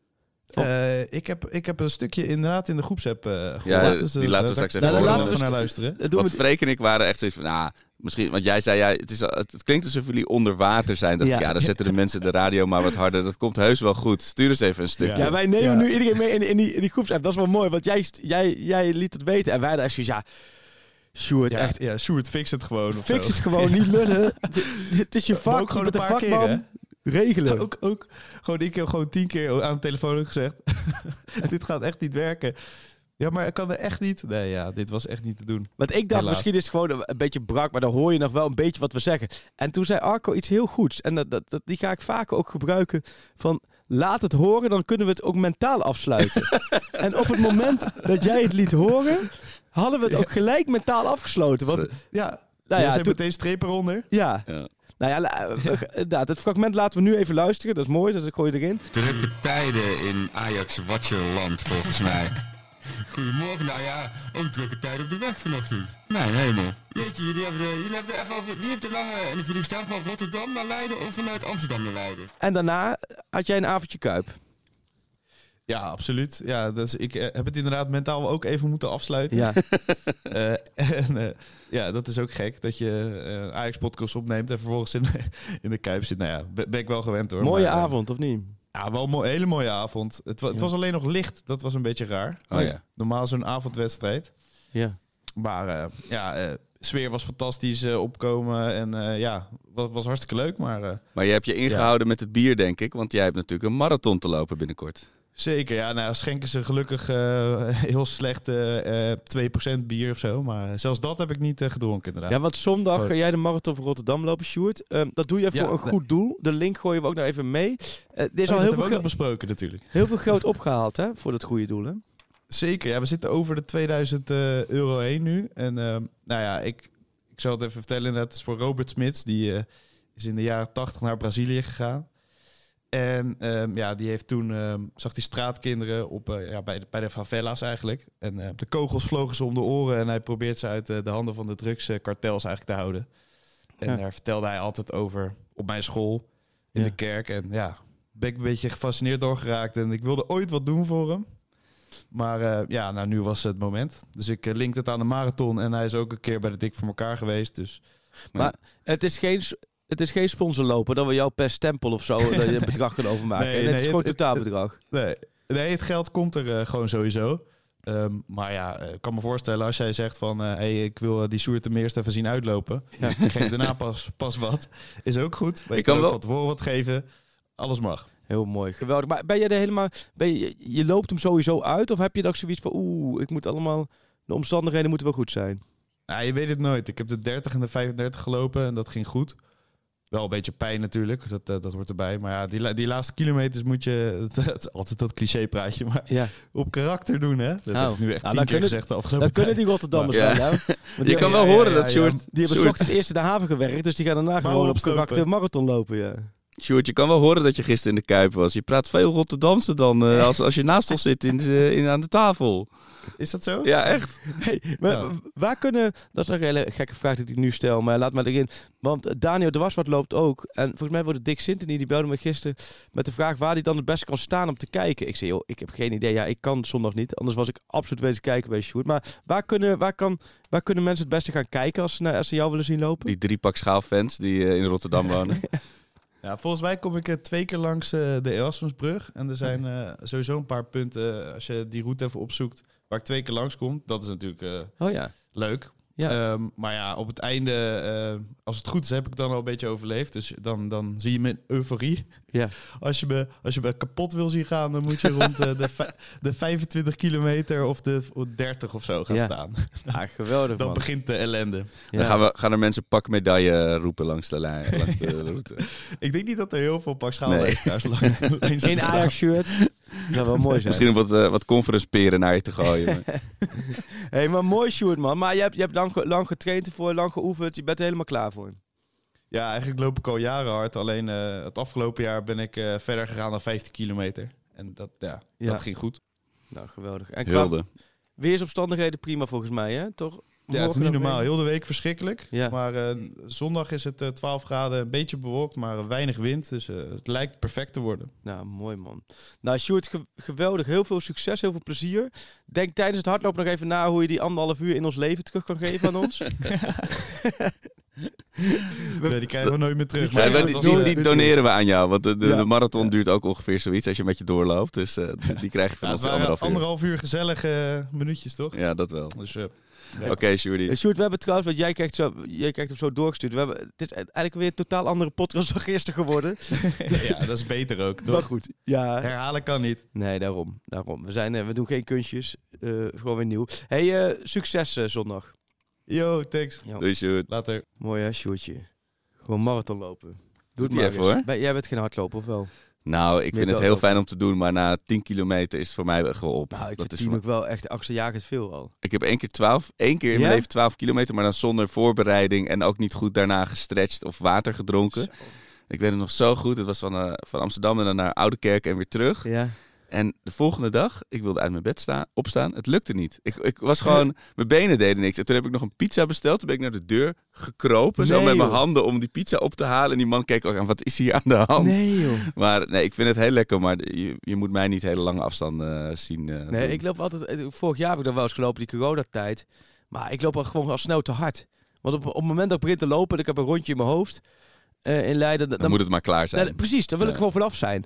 Ik heb een stukje inderdaad in de groepsapp gehoord. Ja, die laten we straks even naar luisteren. Want Freek en ik waren echt zoiets van, Misschien, want jij zei, het klinkt alsof jullie onder water zijn. Dat dan zetten de mensen de radio maar wat harder. Dat komt heus wel goed. Stuur eens even een stukje. Ja, wij nemen nu iedereen mee in die groepsapp. Dat is wel mooi, want jij liet het weten. En wij dachten zoiets, Sjoerd, echt. Ja, Sjoerd, fix het gewoon. Fix het gewoon, niet lullen. Het is je vak. Ook gewoon een paar keer, regelen. Ook gewoon, ik heb gewoon 10 keer aan de telefoon gezegd. Dit gaat echt niet werken. Ja, maar ik kan er echt niet. Nee, dit was echt niet te doen. Want ik dacht, misschien is het gewoon een beetje brak, maar dan hoor je nog wel een beetje wat we zeggen. En toen zei Arco iets heel goeds. En die ga ik vaker ook gebruiken van... Laat het horen, dan kunnen we het ook mentaal afsluiten. En op het moment dat jij het liet horen, hadden we het ook gelijk mentaal afgesloten. Want zijn meteen streep eronder. Ja. Nou ja, het fragment laten we nu even luisteren. Dat is mooi, dat gooi je erin. Drukke tijden in Ajax-Watcherland, volgens mij. Goedemorgen, nou ja, ook drukke tijden op de weg vanochtend. Mijn hemel. Jeetje, jullie hebben even over... Wie heeft de lange individu staan van Rotterdam naar Leiden of vanuit Amsterdam naar Leiden? En daarna had jij een avondje Kuip. Ja, absoluut. Ja, ik heb het inderdaad mentaal ook even moeten afsluiten. Ja. Dat is ook gek dat je Ajax-podcast opneemt en vervolgens in de Kuip zit. Nou ja, ben ik wel gewend hoor. Mooie avond, of niet? Ja, wel een hele mooie avond. Het was alleen nog licht. Dat was een beetje raar. Normaal zo'n avondwedstrijd. Ja. Maar sfeer was fantastisch opkomen. En was hartstikke leuk. Maar je hebt je ingehouden met het bier, denk ik. Want jij hebt natuurlijk een marathon te lopen binnenkort. Zeker, ja. Nou, schenken ze gelukkig heel slecht 2% bier of zo. Maar zelfs dat heb ik niet gedronken, inderdaad. Ja, want zondag ga jij de marathon van Rotterdam lopen, Sjoerd. Dat doe je voor een goed doel. De link gooien we ook nog even mee. Er is al heel veel geld besproken natuurlijk. Heel veel geld opgehaald, hè, voor dat goede doel, hè? Zeker, ja. We zitten over de €2000 heen nu. En ik zal het even vertellen. Inderdaad, het is voor Robert Smits. Die is in de jaren 80 naar Brazilië gegaan. En die heeft toen, zag die straatkinderen bij de favela's eigenlijk. En de kogels vlogen ze om de oren en hij probeert ze uit de handen van de drugskartels eigenlijk te houden. En daar vertelde hij altijd over op mijn school, in de kerk. En ben ik een beetje gefascineerd door geraakt. En ik wilde ooit wat doen voor hem. Maar nu was het moment. Dus ik linkte het aan de marathon en hij is ook een keer bij de Dik voor elkaar geweest. Dus. Maar het is geen sponsorlopen dat we jou per stempel of zo dat je een bedrag gaan overmaken. Nee, het is gewoon totaalbedrag. Nee, het geld komt er gewoon sowieso. Ik kan me voorstellen als jij zegt van... ik wil die Sjoerd hem eerst even zien uitlopen. Ja. Ik geef daarna pas wat. Is ook goed. Maar je kan ook van tevoren wat geven. Alles mag. Heel mooi, geweldig. Maar ben je er helemaal... Je loopt hem sowieso uit? Of heb je dan zoiets van... ik moet allemaal... De omstandigheden moeten wel goed zijn? Nou, je weet het nooit. Ik heb de 30 en de 35 gelopen en dat ging goed. Wel een beetje pijn natuurlijk, dat hoort erbij. Maar ja, die laatste kilometers moet je... Het is altijd dat clichépraatje, maar op karakter doen, hè? Dat heb ik nu echt 10 keer gezegd de afgelopen tijd. Dat kunnen die Rotterdammers wel, nou. Je kan wel horen dat Sjoerd... Die hebben 's ochtends eerst in de haven gewerkt, dus die gaan daarna gewoon op karakter marathon lopen, ja. Sjoerd, je kan wel horen dat je gisteren in de Kuip was. Je praat veel Rotterdamse dan als je naast ons zit aan de tafel. Is dat zo? Ja, echt. Hey, waar kunnen... Dat is een hele gekke vraag die ik nu stel, maar laat maar erin. Want Daniel de Waswart loopt ook. En volgens mij wordt Dick Sintony, die belde me gisteren met de vraag waar hij dan het beste kan staan om te kijken. Ik zei, ik heb geen idee. Ja, ik kan zondag niet. Anders was ik absoluut wezen kijken bij Sjoerd. Maar waar kunnen mensen het beste gaan kijken als ze jou willen zien lopen? Die 3-pak schaalfans die in Rotterdam wonen. Ja, volgens mij kom ik 2 keer langs de Erasmusbrug. En er zijn sowieso een paar punten, als je die route even opzoekt, waar ik 2 keer langs kom. Dat is natuurlijk leuk. Ja. Maar op het einde, als het goed is, heb ik het dan al een beetje overleefd. Dus dan zie je mijn euforie. Ja. Als je me kapot wil zien gaan, dan moet je rond de 25 kilometer of de 30 of zo gaan staan. Ja, geweldig, Dan man. begint de ellende. Ja. Dan gaan er mensen pak medaille roepen langs de route. Ik denk niet dat er heel veel pak schaalweesters langs de lijn in Ajax-shirt. Dat zou wel mooi zijn. Misschien wat conference peren naar je te gooien. Hey, maar mooi, Sjoerd, man. Maar je hebt lang getraind ervoor, lang geoefend. Je bent er helemaal klaar voor. Ja, eigenlijk loop ik al jaren hard. Alleen het afgelopen jaar ben ik verder gegaan dan 15 kilometer. En dat ging goed. Nou, geweldig. En weersomstandigheden prima volgens mij, hè? Toch? Ja, het is niet normaal. Heel de week verschrikkelijk. Ja. Maar zondag is het 12 graden, een beetje bewolkt, maar weinig wind. Dus het lijkt perfect te worden. Nou, mooi man. Nou, Sjoerd, geweldig. Heel veel succes, heel veel plezier. Denk tijdens het hardlopen nog even na hoe je die 1,5 uur in ons leven terug kan geven aan ons. Nee, die krijgen we nooit meer terug. Die doneren we aan jou. Want de marathon duurt ook ongeveer zoiets als je met je doorloopt. Dus die krijg je van ons 1,5 uur gezellige minuutjes, toch? Ja, dat wel. Dus, Oké, Sjoerd. Sjoerd, we hebben trouwens, want jij krijgt hem zo doorgestuurd. Het is eigenlijk weer een totaal andere podcast dan gisteren geworden. Ja, dat is beter ook, toch? Maar goed, ja. Herhalen kan niet. Nee, daarom. We doen geen kunstjes. Gewoon weer nieuw. Hey, succes zondag. Yo, thanks. Doei, Sjoerd. Later. Mooi hè, Sjoerdje. Gewoon marathon lopen. Doe het maar even, hoor. Jij bent geen hardloper, of wel? Nou, ik vind het heel fijn om te doen, maar na 10 kilometer is het voor mij gewoon op. Nou, ik vind 10 ook wel echt angstaanjagend veel al. Ik heb één keer in mijn leven 12 kilometer, maar dan zonder voorbereiding en ook niet goed daarna gestretched of water gedronken. Zo. Ik weet het nog zo goed. Het was van Amsterdam en dan naar Oudekerk en weer terug. Ja. En de volgende dag, ik wilde uit mijn bed opstaan. Het lukte niet. Ik was gewoon, mijn benen deden niks. En toen heb ik nog een pizza besteld. Toen ben ik naar de deur gekropen, zo met mijn handen om die pizza op te halen. En die man keek ook aan, wat is hier aan de hand? Nee, joh. Maar nee, ik vind het heel lekker. Maar je moet mij niet hele lange afstanden zien. Nee, ik loop altijd, vorig jaar heb ik dan wel eens gelopen, die coronatijd. Maar ik loop gewoon al snel te hard. Want op het moment dat ik begin te lopen, en ik heb een rondje in mijn hoofd in Leiden. Dan moet het maar klaar zijn. Nee, precies, dan wil ik gewoon vanaf zijn.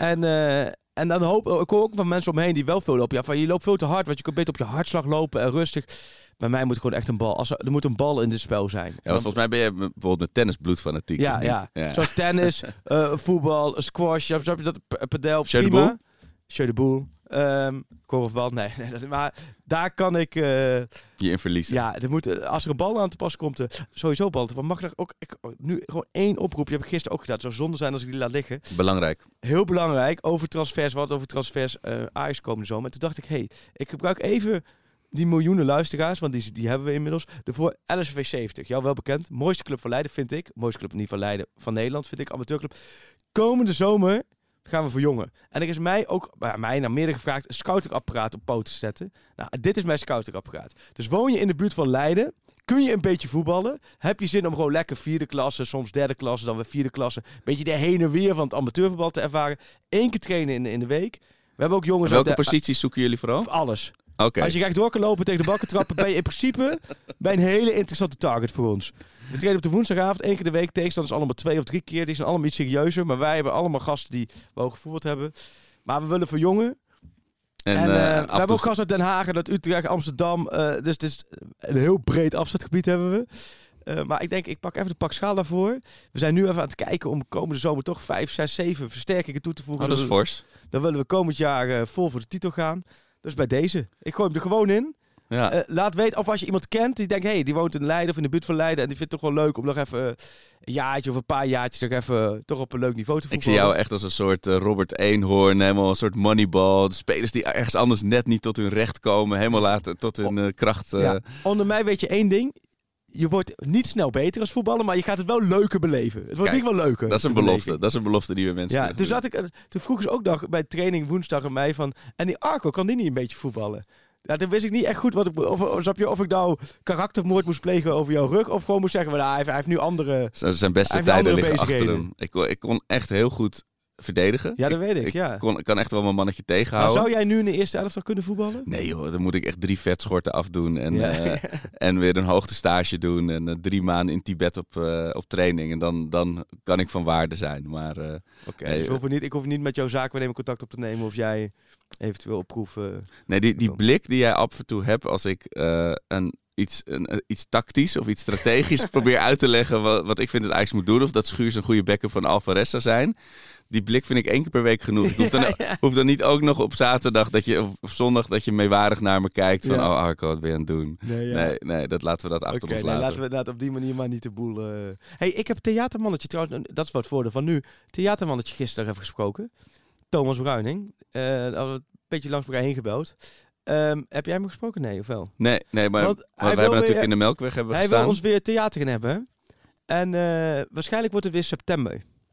En dan ik hoor ook van mensen omheen die wel veel lopen. Ja, van je loopt veel te hard, want je kunt beter op je hartslag lopen en rustig. Bij mij moet gewoon echt een bal. Er moet een bal in dit spel zijn. Ja, want volgens mij ben je bijvoorbeeld met tennis bloedfanatiek. Ja. Zoals tennis, voetbal, squash, snap je dat? Padel, prima. Jeu de boel. Korfbal, nee. Maar daar kan ik... je in verliezen. Ja, als er een bal aan te pas komt, sowieso bal te pas. Mag er ook nu gewoon 1 oproep. Die heb ik gisteren ook gedaan. Het zou zonde zijn als ik die laat liggen. Belangrijk. Heel belangrijk. Over transfers, Ajax komende zomer. En toen dacht ik, ik gebruik even die miljoenen luisteraars, want die hebben we inmiddels. Voor LSV 70, jou wel bekend. Mooiste club van Leiden, vind ik. Mooiste club niet van Leiden, van Nederland, vind ik. Amateurclub. Komende zomer gaan we verjongen. En er is mij ook, naar meerdere gevraagd, een scoutingapparaat op poten te zetten. Nou, dit is mijn scoutingapparaat. Dus woon je in de buurt van Leiden, kun je een beetje voetballen, heb je zin om gewoon lekker 4e klasse, soms 3e klasse, dan weer 4e klasse, een beetje de heen en weer van het amateurvoetbal te ervaren. 1 keer trainen in de week. We hebben ook jongens... Welke posities zoeken jullie vooral? Alles. Okay. Als je recht door kan lopen tegen de balken trappen, ben je in principe een hele interessante target voor ons. We trainen op de woensdagavond 1 keer de week. Tegenstanders allemaal 2 of 3 keer. Die zijn allemaal iets serieuzer. Maar wij hebben allemaal gasten die wel gevoerd hebben. Maar we willen verjongen. En we hebben ook gasten uit Den Haag, uit Utrecht, Amsterdam. Dus het is een heel breed afzetgebied hebben we. Maar ik denk, ik pak even de pak schaal daarvoor. We zijn nu even aan het kijken om komende zomer toch 5, 6, 7 versterkingen toe te voegen. Oh, dat is fors. Dan willen we komend jaar vol voor de titel gaan. Dus bij deze. Ik gooi hem er gewoon in. Ja. Laat weten, of als je iemand kent die denkt, die woont in Leiden of in de buurt van Leiden en die vindt het toch wel leuk om nog even een jaartje of een paar jaartjes nog even toch op een leuk niveau te voetballen. Ik zie jou echt als een soort Robert Eenhoorn, helemaal een soort moneyball. De spelers die ergens anders net niet tot hun recht komen, helemaal laten tot hun kracht. Ja. Onder mij weet je één ding. Je wordt niet snel beter als voetballer, maar je gaat het wel leuker beleven. Het wordt niet wel leuker. Dat is een belofte. Dat is een belofte die we mensen toen vroegen ze ook nog bij training woensdag aan mij van, en die Arco, kan die niet een beetje voetballen? Ja, dan wist ik niet echt goed of ik nou karaktermoord moest plegen over jouw rug, of gewoon moest zeggen, hij heeft nu andere... Zijn beste tijden liggen achter hem. Ik kon echt heel goed verdedigen. Ja, dat weet ik. Ik kan echt wel mijn mannetje tegenhouden. Maar zou jij nu in de eerste elftal kunnen voetballen? Nee joh, dan moet ik echt 3 vetschorten afdoen en weer een hoogtestage doen en 3 maanden in Tibet op training. En dan kan ik van waarde zijn. Maar dus ik hoef niet met jouw zaakwaarnemer contact op te nemen of jij eventueel op proef... nee, die blik die jij af en toe hebt als ik iets tactisch of iets strategisch probeer uit te leggen wat ik vind het eigenlijk moet doen, of dat Schuurs een goede backup van Alvarez zou zijn. Die blik vind ik 1 keer per week genoeg. Ik hoef dan niet ook nog op zaterdag of zondag dat je meewarig naar me kijkt van Arco, wat ben je aan het doen? Nee, dat laten we achter ons laten. Laten we dat op die manier maar niet de boel... Hey, ik heb theatermannetje trouwens, dat is wat voordeel van nu. Theatermannetje gisteren even gesproken. Thomas Bruining. Een beetje langs elkaar heen gebeld. Heb jij hem gesproken? Nee, of wel? Nee, maar we hebben natuurlijk in de Melkweg gestaan. Hij wil ons weer theater gaan hebben. En waarschijnlijk wordt het weer september.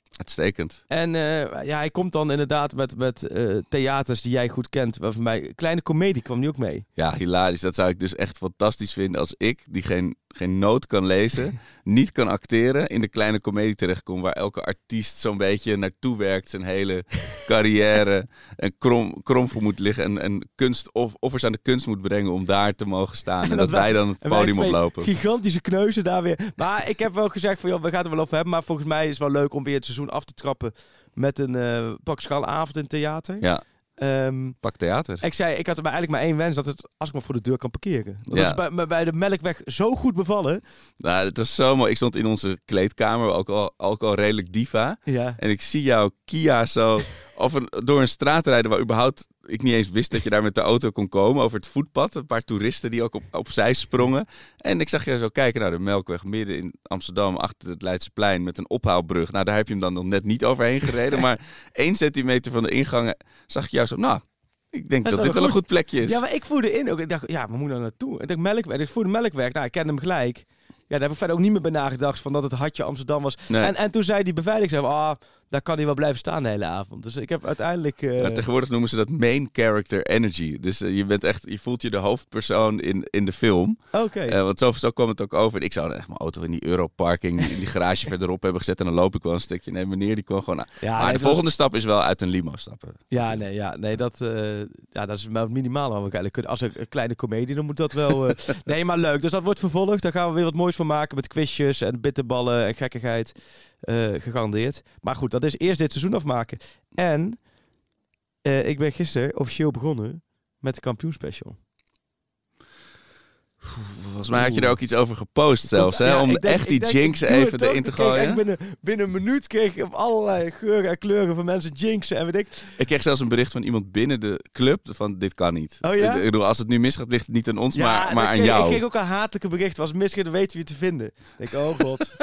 Uitstekend. En hij komt dan inderdaad met theaters die jij goed kent. Waarvan mij Kleine Comedie kwam nu ook mee. Ja, hilarisch. Dat zou ik dus echt fantastisch vinden als ik, die geen noot kan lezen, niet kan acteren, in de Kleine Comedie terechtkom, waar elke artiest zo'n beetje naartoe werkt, zijn hele carrière en krom voor moet liggen en offers aan de kunst moet brengen om daar te mogen staan. En dat wij dan het podium oplopen. Gigantische kneuzen daar weer. Maar ik heb wel gezegd van, joh, we gaan het er wel over hebben, maar volgens mij is het wel leuk om weer het seizoen af te trappen met een pakschalavond in het theater. Ja. Pak theater. Ik had er eigenlijk maar één wens, dat het als ik maar voor de deur kan parkeren. Dat is bij de Melkweg zo goed bevallen. Nou, het was zo mooi. Ik stond in onze kleedkamer, ook al redelijk diva. Ja. En ik zie jouw Kia zo door een straat rijden waar überhaupt ik niet eens wist dat je daar met de auto kon komen. Over het voetpad. Een paar toeristen die ook opzij sprongen. En ik zag je zo kijken naar de Melkweg midden in Amsterdam achter het Leidseplein met een ophaalbrug. Nou, daar heb je hem dan nog net niet overheen gereden. Maar 1 centimeter van de ingang zag ik jou zo, nou, ik denk dat dit wel een goed plekje is. Ja, maar ik voerde in ook. Ik dacht, ja, we moeten er naartoe. Ik dacht, Melkweg. Ik voerde Melkweg. Nou, ik kende hem gelijk. Ja, daar heb ik verder ook niet meer bij nagedacht van dat het hartje Amsterdam was. Nee. En toen zei die beveiliger, daar kan hij wel blijven staan de hele avond. Dus ik heb uiteindelijk... tegenwoordig noemen ze dat main character energy. Dus je voelt je de hoofdpersoon in de film. Oké. Want zo kwam het ook over. Ik zou echt mijn auto in die Europarking, in die garage verderop hebben gezet. En dan loop ik wel een stukje. Nee, meneer, die kwam gewoon... maar de volgende stap is wel uit een limo stappen. Dat is wel het minimale wat we eigenlijk kunnen. Als een kleine comedie, dan moet dat wel... Nee, maar leuk. Dus dat wordt vervolgd. Daar gaan we weer wat moois van maken met quizjes en bitterballen en gekkigheid. Gegarandeerd. Maar goed, dat is eerst dit seizoen afmaken. En ik ben gisteren officieel begonnen met de kampioenspecial. Volgens mij had je er ook iets over gepost zelfs, hè? Om die jinx even erin te gooien. Binnen een minuut kreeg ik op allerlei geuren en kleuren van mensen jinxen en weet ik. Ik kreeg zelfs een bericht van iemand binnen de club van dit kan niet. Oh ja? Ik bedoel, als het nu misgaat, ligt het niet aan ons, maar aan jou. Ik kreeg ook een hatelijke bericht. Als het misgaat, dan weten we je te vinden. Ik denk, oh god,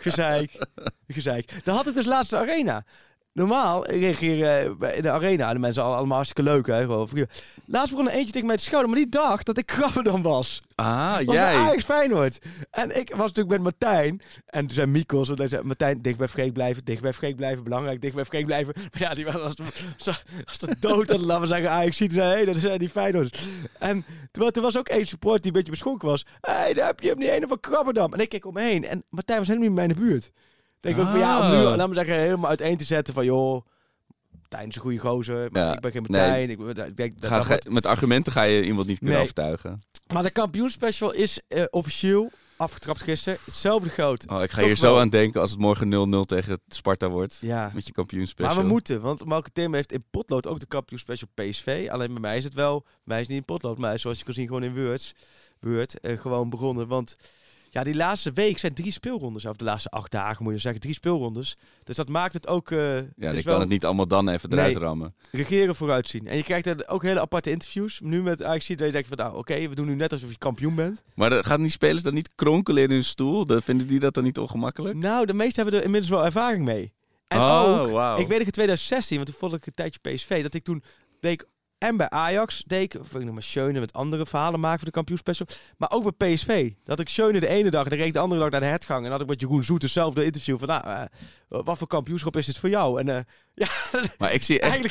gezeik. Dan had ik dus laatst de arena. Normaal reageren in de arena de mensen allemaal hartstikke leuk. Hè? Laatst begon er eentje tegen mij te schouder, maar die dacht dat ik Krabberdam was. Jij. Ajax Feyenoord. En ik was natuurlijk met Martijn. En toen zei Mikos, en zei Martijn, dicht bij Freek blijven, belangrijk, dicht bij Freek blijven. Maar ja, die was als de dood aan, laten we zeggen, Ajax ziet, zei, dat zijn die Feyenoord. En toen was ook één support die een beetje beschonken was. Daar heb je hem niet een van Krabberdam. En ik keek om me heen. En Martijn was helemaal niet meer in de buurt. Denk ook van om nu, laten we zeggen, helemaal uiteen te zetten van joh, Martijn is een goede gozer, maar ik ben geen Martijn. Nee. Met argumenten ga je iemand niet kunnen overtuigen. Maar de kampioenspecial is officieel afgetrapt gisteren. Hetzelfde groot. Ik ga hier zo aan denken als het morgen 0-0 tegen Sparta wordt. Ja. Met je kampioenspecial. Maar we moeten, want Malke Tim heeft in Potlood ook de kampioenspecial PSV. Alleen bij mij is het wel, mij is niet in Potlood, maar zoals je kan zien gewoon in Word gewoon begonnen. Want ja, die laatste week zijn 3 speelrondes. Of de laatste 8 dagen moet je zeggen, 3 speelrondes. Dus dat maakt het ook... je kan het niet allemaal dan even eruit rammen. Regeren vooruitzien. En je krijgt er ook hele aparte interviews. Nu met Ajax dat je denkt van, oké, we doen nu net alsof je kampioen bent. Maar gaan die spelers dan niet kronkelen in hun stoel? Vinden die dat dan niet ongemakkelijk? Nou, de meesten hebben er inmiddels wel ervaring mee. En ik weet nog in 2016, want toen volgde ik een tijdje PSV, dat ik toen deed en bij Ajax deed ik nog maar Schöne met andere verhalen maken voor de kampioenspecial. Maar ook bij PSV. Dat ik Schöne de ene dag en dan reed ik de andere dag naar de hertgang. En dan had ik met Jeroen Zoet hetzelfde interview van, wat voor kampioenschap is dit voor jou? En maar ik zie echt...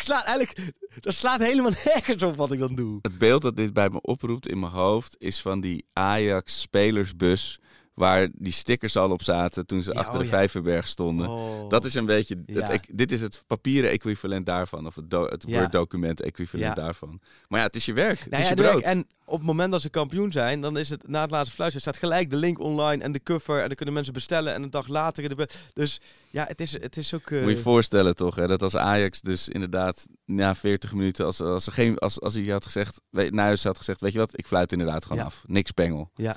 dat slaat helemaal nergens op wat ik dan doe. Het beeld dat dit bij me oproept in mijn hoofd is van die Ajax spelersbus waar die stickers al op zaten toen ze achter de Vijverberg stonden. Dat is een beetje... Dit is het papieren equivalent daarvan. Of het Word-document equivalent daarvan. Maar ja, het is je werk. Het is je brood. En op het moment dat ze kampioen zijn, dan is het na het laatste fluisteren staat gelijk de link online en de cover. En dan kunnen mensen bestellen en een dag later... Dus ja, het is ook... Moet je je voorstellen toch, hè, dat als Ajax dus inderdaad na 40 minuten, als hij had gezegd, Nijhuis had gezegd, weet je wat, ik fluit inderdaad gewoon af. Niks pengel. Ja.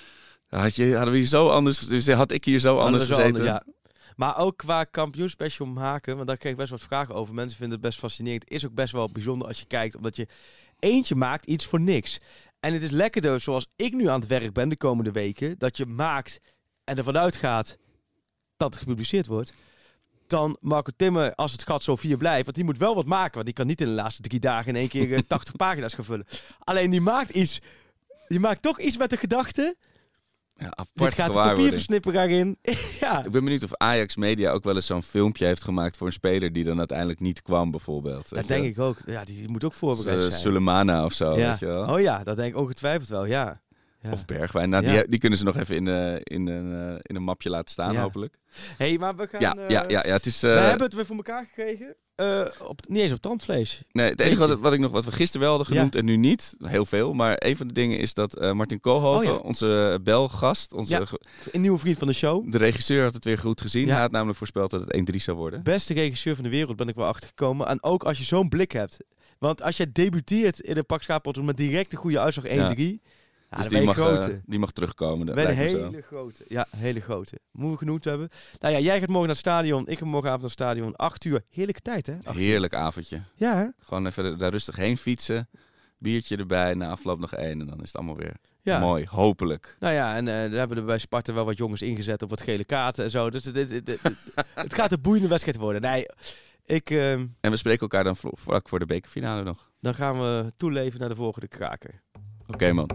Hadden we hier zo anders... Dus had ik hier zo anders gezeten. Ja. Maar ook qua kampioenspecial maken, want daar kreeg ik best wat vragen over. Mensen vinden het best fascinerend. Het is ook best wel bijzonder als je kijkt, omdat je eentje maakt iets voor niks. En het is lekkerder, zoals ik nu aan het werk ben de komende weken, dat je maakt en ervan uitgaat dat het gepubliceerd wordt, dan Marco Timmer, als het gat zo 4 blijft. Want die moet wel wat maken, want die kan niet in de laatste 3 dagen in één keer 80 pagina's gaan vullen. Alleen die maakt toch iets met de gedachte. Ja, apart dit gaat de gewaarwording. papierversnipperaar in. Ja. Ik ben benieuwd of Ajax Media ook wel eens zo'n filmpje heeft gemaakt voor een speler die dan uiteindelijk niet kwam, bijvoorbeeld. Dat denk ik ook. Ja, die moet ook voorbereid zijn. Sulemana of zo, ja. weet je wel. Oh ja, dat denk ik ongetwijfeld wel, ja. Of Bergwijn. Nou, die kunnen ze nog even in een mapje laten staan, hopelijk. Hey, maar we gaan... Ja, het is... we hebben het weer voor elkaar gekregen. Niet eens op tandvlees. Nee, het enige wat we gisteren wel hadden genoemd en nu niet, heel veel. Maar een van de dingen is dat Martin Koolhoven, onze Belgast, een nieuwe vriend van de show. De regisseur had het weer goed gezien. Hij had namelijk voorspeld dat het 1-3 zou worden. Beste regisseur van de wereld ben ik wel achtergekomen. En ook als je zo'n blik hebt. Want als je debuteert in een pak schaapot met direct een goede uitslag 1-3... Ja, dus die mag terugkomen. Dat een hele grote. Ja, hele grote. Moeten we genoemd hebben. Nou ja, jij gaat morgen naar het stadion. Ik ga morgenavond naar het stadion. 8 uur. Heerlijke tijd, hè? Heerlijk avondje. Ja, hè? Gewoon even daar rustig heen fietsen. Biertje erbij. Na afloop nog 1. En dan is het allemaal weer mooi. Hopelijk. Nou ja, en daar hebben er bij Sparta wel wat jongens ingezet op wat gele kaarten en zo. Dus het gaat een boeiende wedstrijd worden. Nee, en we spreken elkaar dan vlak voor de bekerfinale nog. Dan gaan we toeleven naar de volgende kraker. Oké, man.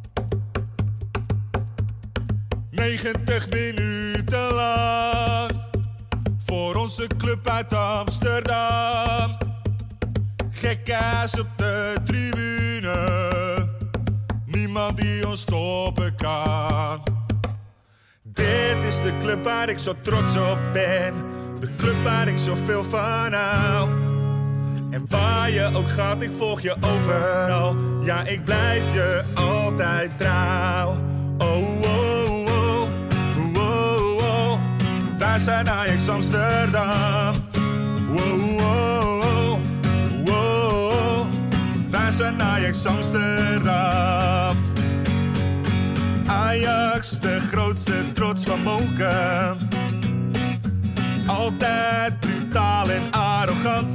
90 minuten lang voor onze club uit Amsterdam. Gekkaas op de tribune, niemand die ons stoppen kan. Dit is de club waar ik zo trots op ben, de club waar ik zoveel van hou. En waar je ook gaat, ik volg je overal. Ja, ik blijf je altijd trouw. Oh, oh, oh, oh, oh. Wij zijn Ajax Amsterdam. Oh, oh, oh, oh. Wij zijn Ajax Amsterdam. Ajax, de grootste trots van Moken. Altijd brutaal en arrogant.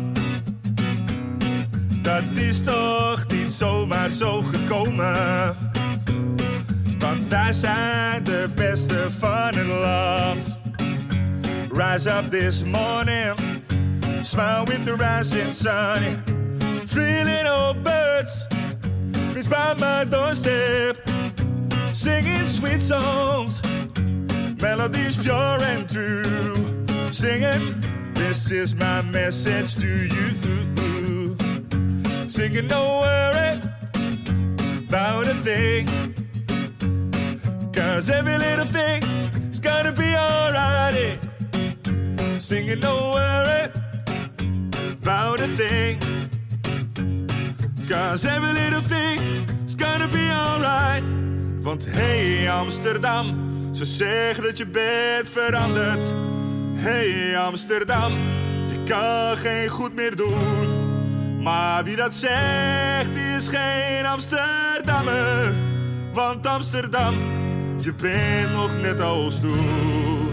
Dat is toch niet zomaar zo gekomen. Want wij zijn de beste van het land. Rise up this morning, smile with the rising sun. Three little birds, reach by my doorstep, singing sweet songs, melodies pure and true. Singing, this is my message to you. Singing, don't worry about a thing, 'cause every little thing is gonna be alright. Singing, don't worry about a thing, 'cause every little thing is gonna be alright. Want hey Amsterdam, ze zeggen dat je bent veranderd. Hey Amsterdam, je kan geen goed meer doen. Maar wie dat zegt, is geen Amsterdammer. Want Amsterdam, je bent nog net als toen.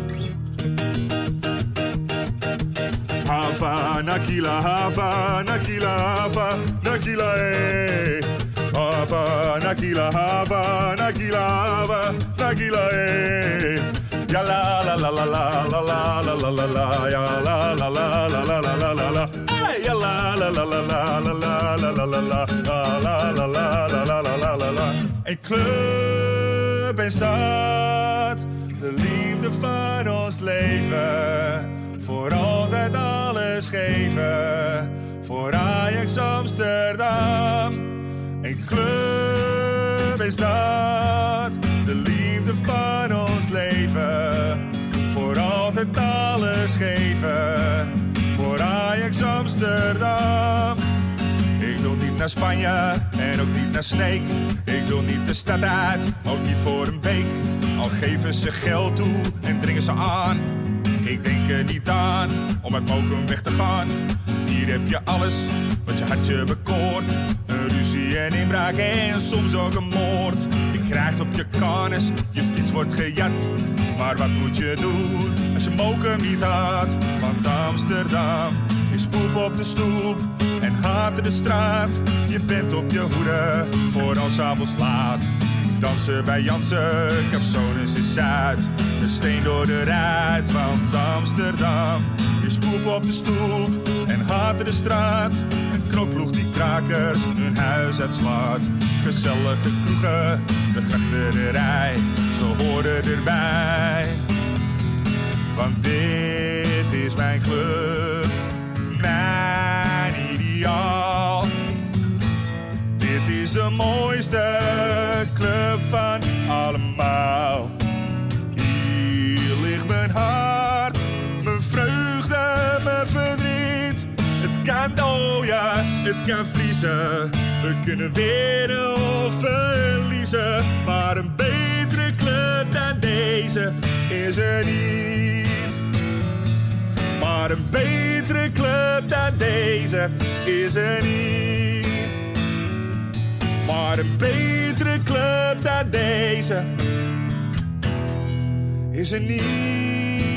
Hava, Nakila, Hava, Nakila, Hava, Nakila, eh. Hava, Nakila, Hava, Nakila, Hava, Nakila, eh. Ja la la la la la la la la la la la, ja la la la la la la la la la. Ja la la la la la la la la la la la, la la la la la la la la la. Een club en stad, de liefde van ons leven. Voor altijd alles geven, voor Ajax Amsterdam. Een club en stad, de liefde van ons leven. Voor altijd alles geven, voor Ajax Amsterdam. Ik wil niet naar Spanje en ook niet naar Sneek. Ik wil niet de stad uit, ook niet voor een week. Al geven ze geld toe en dringen ze aan. Ik denk er niet aan om uit Mokum weg te gaan. Hier heb je alles wat je hartje bekoort. Een ruzie en inbraak en soms ook een moord. Je krijgt op je karnes, je fiets wordt gejat. Maar wat moet je doen als je Mokum niet had? Want Amsterdam is poep op de stoep en haat in de straat. Je bent op je hoede voor als 's avonds laat. Dansen bij Jansen, Capsones is Zuid. Een steen door de ruit, want Amsterdam is poep op de stoep en haat in de straat. Een knokploeg die krakers hun huis uitslaat. Gezellige kroegen, de grachterij, zo erbij. Want dit is mijn club, mijn ideaal. Dit is de mooiste club van allemaal. Hier ligt mijn hart, mijn vreugde, mijn verdriet. Het kan dooien, het kan vriezen. We kunnen winnen of verliezen. Maar een betere club dan deze is er niet. Maar een betere club dan deze is er niet. Maar een betere club dan deze is er niet.